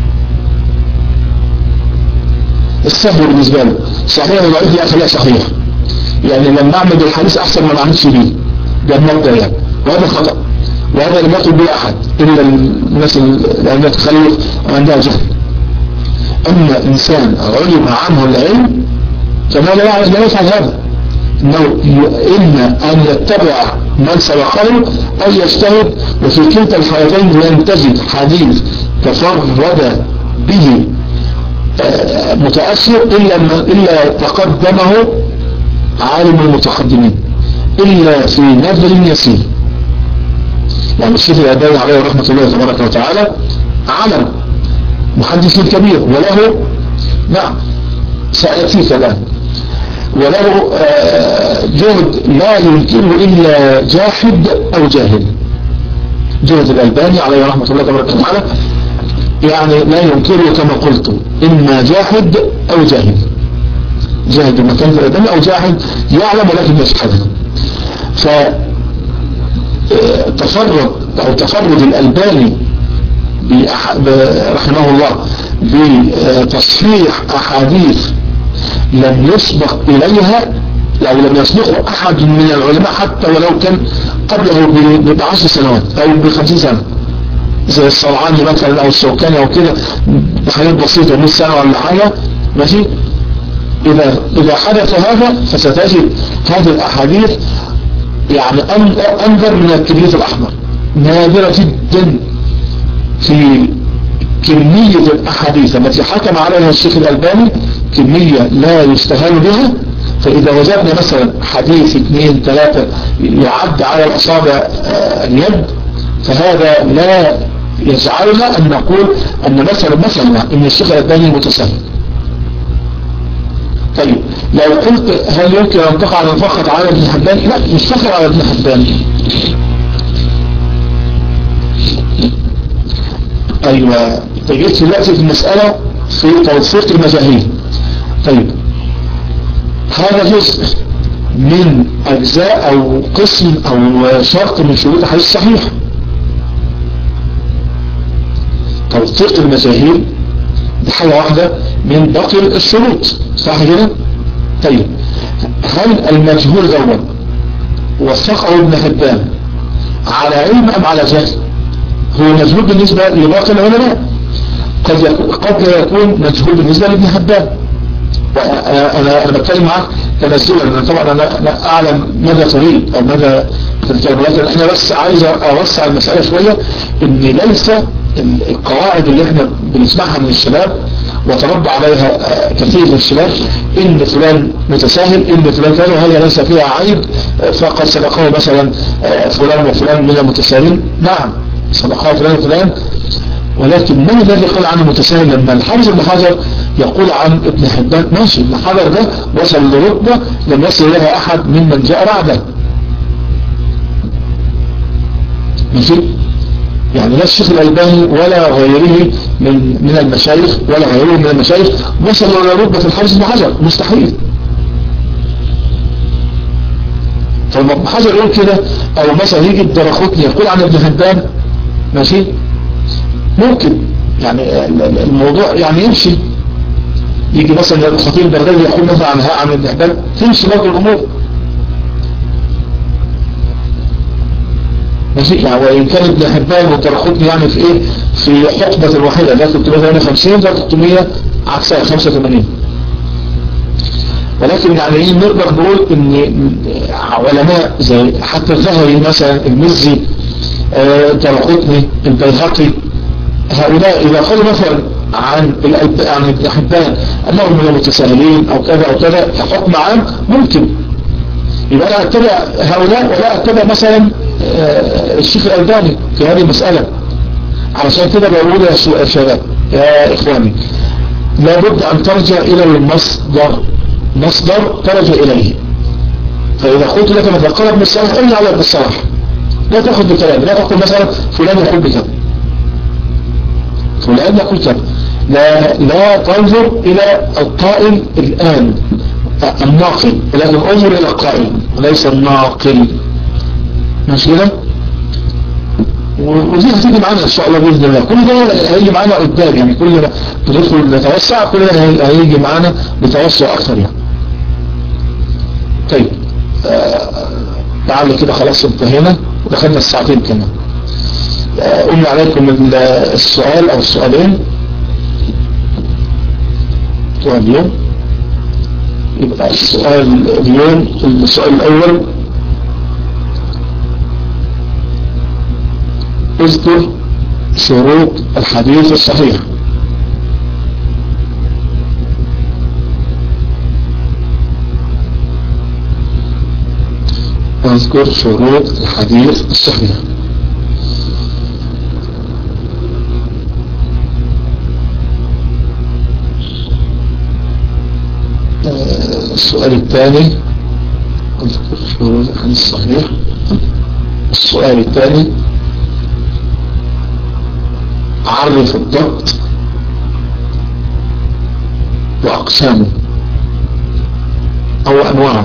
السهل بالنسبة له صحيح وضعيف لا خليها صحيح، يعني لما اعمل الحديث احسن ما اعملش بيه، ده المبدأ يعني، وهذا خطأ، وهذا لم يقل به احد الا الناس اللي تخلف عندها جهل. اما انسان علم عنه العلم فما لا يفعل هذا، انه اما ان يتبع من سبقه او يجتهد، وفي كلتا الحالتين لن تجد حديث تفرد به متأثر إلا تقدمه عالم المتقدمين إلا في نذر يسير. يعني الشيخ الألباني عليه رحمة الله تبارك وتعالى عالم محدث كبير، وله نعم سأتيك الآن، وله جهد لا يمكنه إلا جاحد أو جاهل. جهد الألباني عليه رحمة الله تبارك وتعالى يعني لا ينكره كما قلت، إما جاحد أو جاهل، جاهد المكان في الألباني أو جاحد يعلم ولكن يجحده. تفرد الألباني رحمه الله بتصحيح أحاديث لم يسبق إليها، لو لم يسبقه أحد من العلماء حتى ولو كان قبله ب10 سنوات أو ب50 سنة، زي الصلعاني مثلا او الشوكاني او كده بحاجات بسيطة 100 سنة ولا حاجة. ماشي. اذا حدث هذا فستجد هذه الاحاديث يعني انذر من الكبريت الاحمر، نادرة جدا في كمية الاحاديث التي حكم عليها الشيخ الألباني، كمية لا يستهان بها. فاذا وجدنا مثلا حديث 2 3 يعد على الاصابع اليد، فهذا لا يجعلنا أن نقول أن مثلا إن الشيخ الألباني متساهل. طيب لو قلت هل يمكن أن تقع فقط على ابن حبان؟ لا، مش فقط على ابن حبان. أيوة. تجد دلوقتي في المسألة في توثيق المجاهيل. طيب هذا جزء من أجزاء أو قسم أو شرط من شروط الحديث الصحيح. توثيق المجاهيل دي حاجة واحدة من باقي الشروط، صح كده؟ طيب هل المجهول دوت وثقه ابن حبان على علم أم على جهل؟ هو مجهول بالنسبة لباقي العلماء، قد يكون مجهول بالنسبة لابن حبان. أنا بتكلم معك تنزلا، أنا طبعا أنا أعلم ماذا تريد أو ماذا تتكلم، لكن أنا بس عايز أوسع المسألة شوية. إن ليس القواعد اللي احنا بنسمعها من الشباب وتربى عليها كثير من الشباب ان فلان متساهل، ان فلان كذا، وهي ليس فيها عيب، فقد سبقه مثلا فلان وفلان من المتساهلين. نعم سبقه فلان وفلان، ولكن من الذي قال عنه متساهل؟ لما الحافظ ابن حجر يقول عن ابن حبان ماشي، ابن حجر ده وصل لرتبة لم يصل لها احد ممن جاء بعده. ماشي. يعني لا الشيخ الألباني ولا غيره من المشايخ ولا غيره من المشايخ وصلوا إلى رتبة الحافظ ابن حجر، مستحيل. فلما ابن حجر يقول كده، أو مثلا يجي الدرقطني يقول عن ابن حبان ماشي، ممكن يعني الموضوع يعني يمشي. يجي مثلا الخطيب البغدادي يقول مثلا عن ابن حبان، تمشي برضه الأمور ماشي. يعني وإن كان ابن حبان والدرقطني يعني في ايه، في حقبة واحدة، ده 358 ده 300 عكسها 85. ولكن يعني نقدر نقول ان علماء زي حتى الذهبي مثلا، المزي، الدرقطني، البيهقي، هؤلاء اذا قالوا مثلا عن يعني الأحباء أنهم من المتساهلين أو كذا أو كذا كحكم عام ممكن يبقى أنا أتبع هؤلاء ولا أتبع مثلا الشيخ الألباني في هذه المسألة. علشان كده بقول يا شباب يا إخواني لابد أن ترجع إلى مصدر ترجع إليه. فإذا قلت لك مثلا قال ابن الصلاح ارجع على ابن الصلاح، لا تأخذ بكلام، لا تقول مثلا فلان يقول بكذا فلان يقول كذا، لا تنظر إلى القائل الآن الناقل، ولكن انظر إلى القائل وليس الناقل. ماشي كده؟ ودي هتيجي معانا ان شاء الله باذن الله. كل ده هيجي معانا قدام، يعني كل ما ندخل نتوسع كل ده هيجي معانا بتوسع اكثر يعني. طيب تعالوا كده خلاص انتهينا ودخلنا الساعتين كمان. قلنا عليكم السؤال او السؤالين بتوع اليوم. يبقى السؤال اليوم السؤال الاول اذكر شروط الحديث الصحيح. اذكر شروط الحديث الصحيح. السؤال الثاني اذكر شروط الحديث الصحيح. السؤال الثاني عرف الضبط وأقسامه أو أنواعه.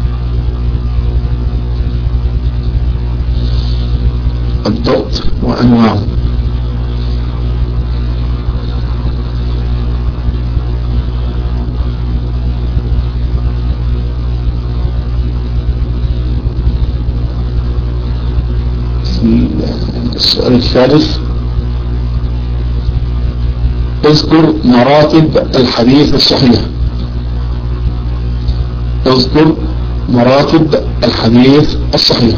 الضبط وأنواعه. السؤال الثالث اذكر مراتب الحديث الصحيح. اذكر مراتب الحديث الصحيح.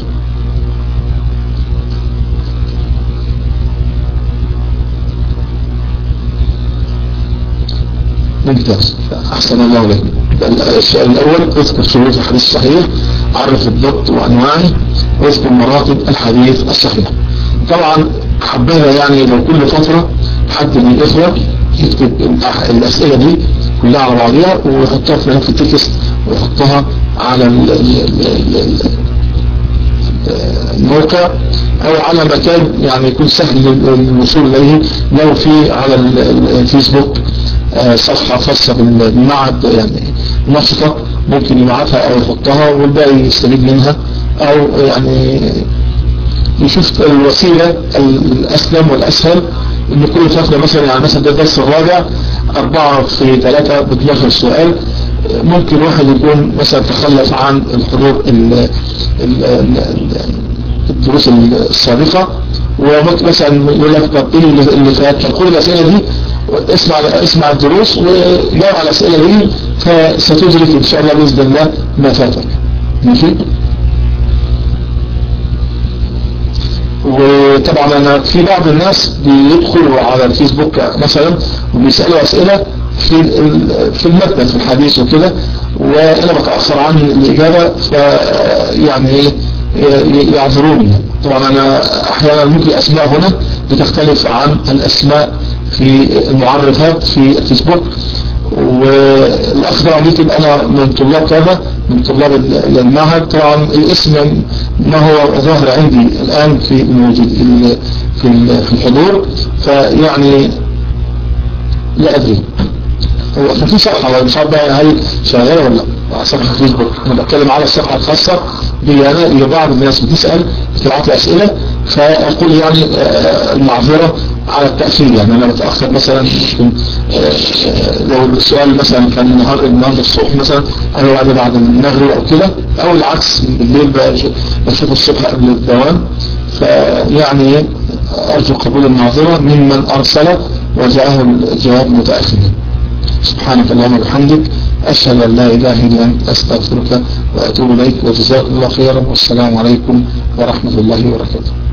ممتاز، احسن الله عليكم. السؤال الاول اذكر شروط الحديث الصحيح، عرف الضبط وانواعه، واذكر مراتب الحديث الصحيح. طبعا حبذا يعني لو كل فترة حد من الاخوة يكتب الاسئلة دي كلها على بعضها ويحطها في نفس التكست ويحطها على الموقع او على مكان يعني يكون سهل الوصول اليه. لو في على الفيسبوك صفحة خاصة بالمعهد يعني نشطة ممكن يبعثها او يحطها والباقي يستفيد منها، او يعني يشوف الوسيلة الأسلم والأسهل إن كل فترة مثلا يعني مثلا ده الدرس الرابع 4 في 3 ب12 سؤال. ممكن واحد يكون مثلا تخلف عن الحضور الدروس السابقة وممكن مثلا يقول لك طب ايه اللي فات، كل الأسئلة دي اسمع الدروس وجاوب على الأسئلة دي فستدرك إن شاء الله بإذن الله ما فاتك. ماشي. وطبعا انا في بعض الناس بيدخلوا على الفيسبوك مثلا وبيسألوا اسئلة في المتن في الحديث وكده وانا بتأخر عن الاجابة فيعني يعذروني. طبعا انا احيانا ممكن اسماء هنا بتختلف عن الاسماء في المعرفات في الفيسبوك، والاخ طبعا بيكتب انا من طلاب كذا من طلاب المعهد. طبعا الاسم ما هو ظاهر عندي الان في الموجود في الحضور فيعني لا ادري. هو في صفحة مش عارف بقى هل شغالة ولا لا صفحة فيسبوك. انا بتكلم على الصفحة الخاصة بي انا اللي بعض الناس بتسأل بتبعت لي اسئلة فاقول يعني المعذرة على التأخير. يعني انا بتأخر مثلا لو السؤال مثلا كان النهارده الصبح مثلا انا بعد المغرب او كده او العكس بالليل بشوف الصبح قبل الدوام. فيعني ارجو قبول المعذرة ممن ارسل وجاءه الجواب متأخر. سبحانك اللهم وبحمدك أشهد أن لا إله إلا أنت أستغفرك وأتوب إليك وجزاكم الله خيرا والسلام عليكم ورحمة الله وبركاته.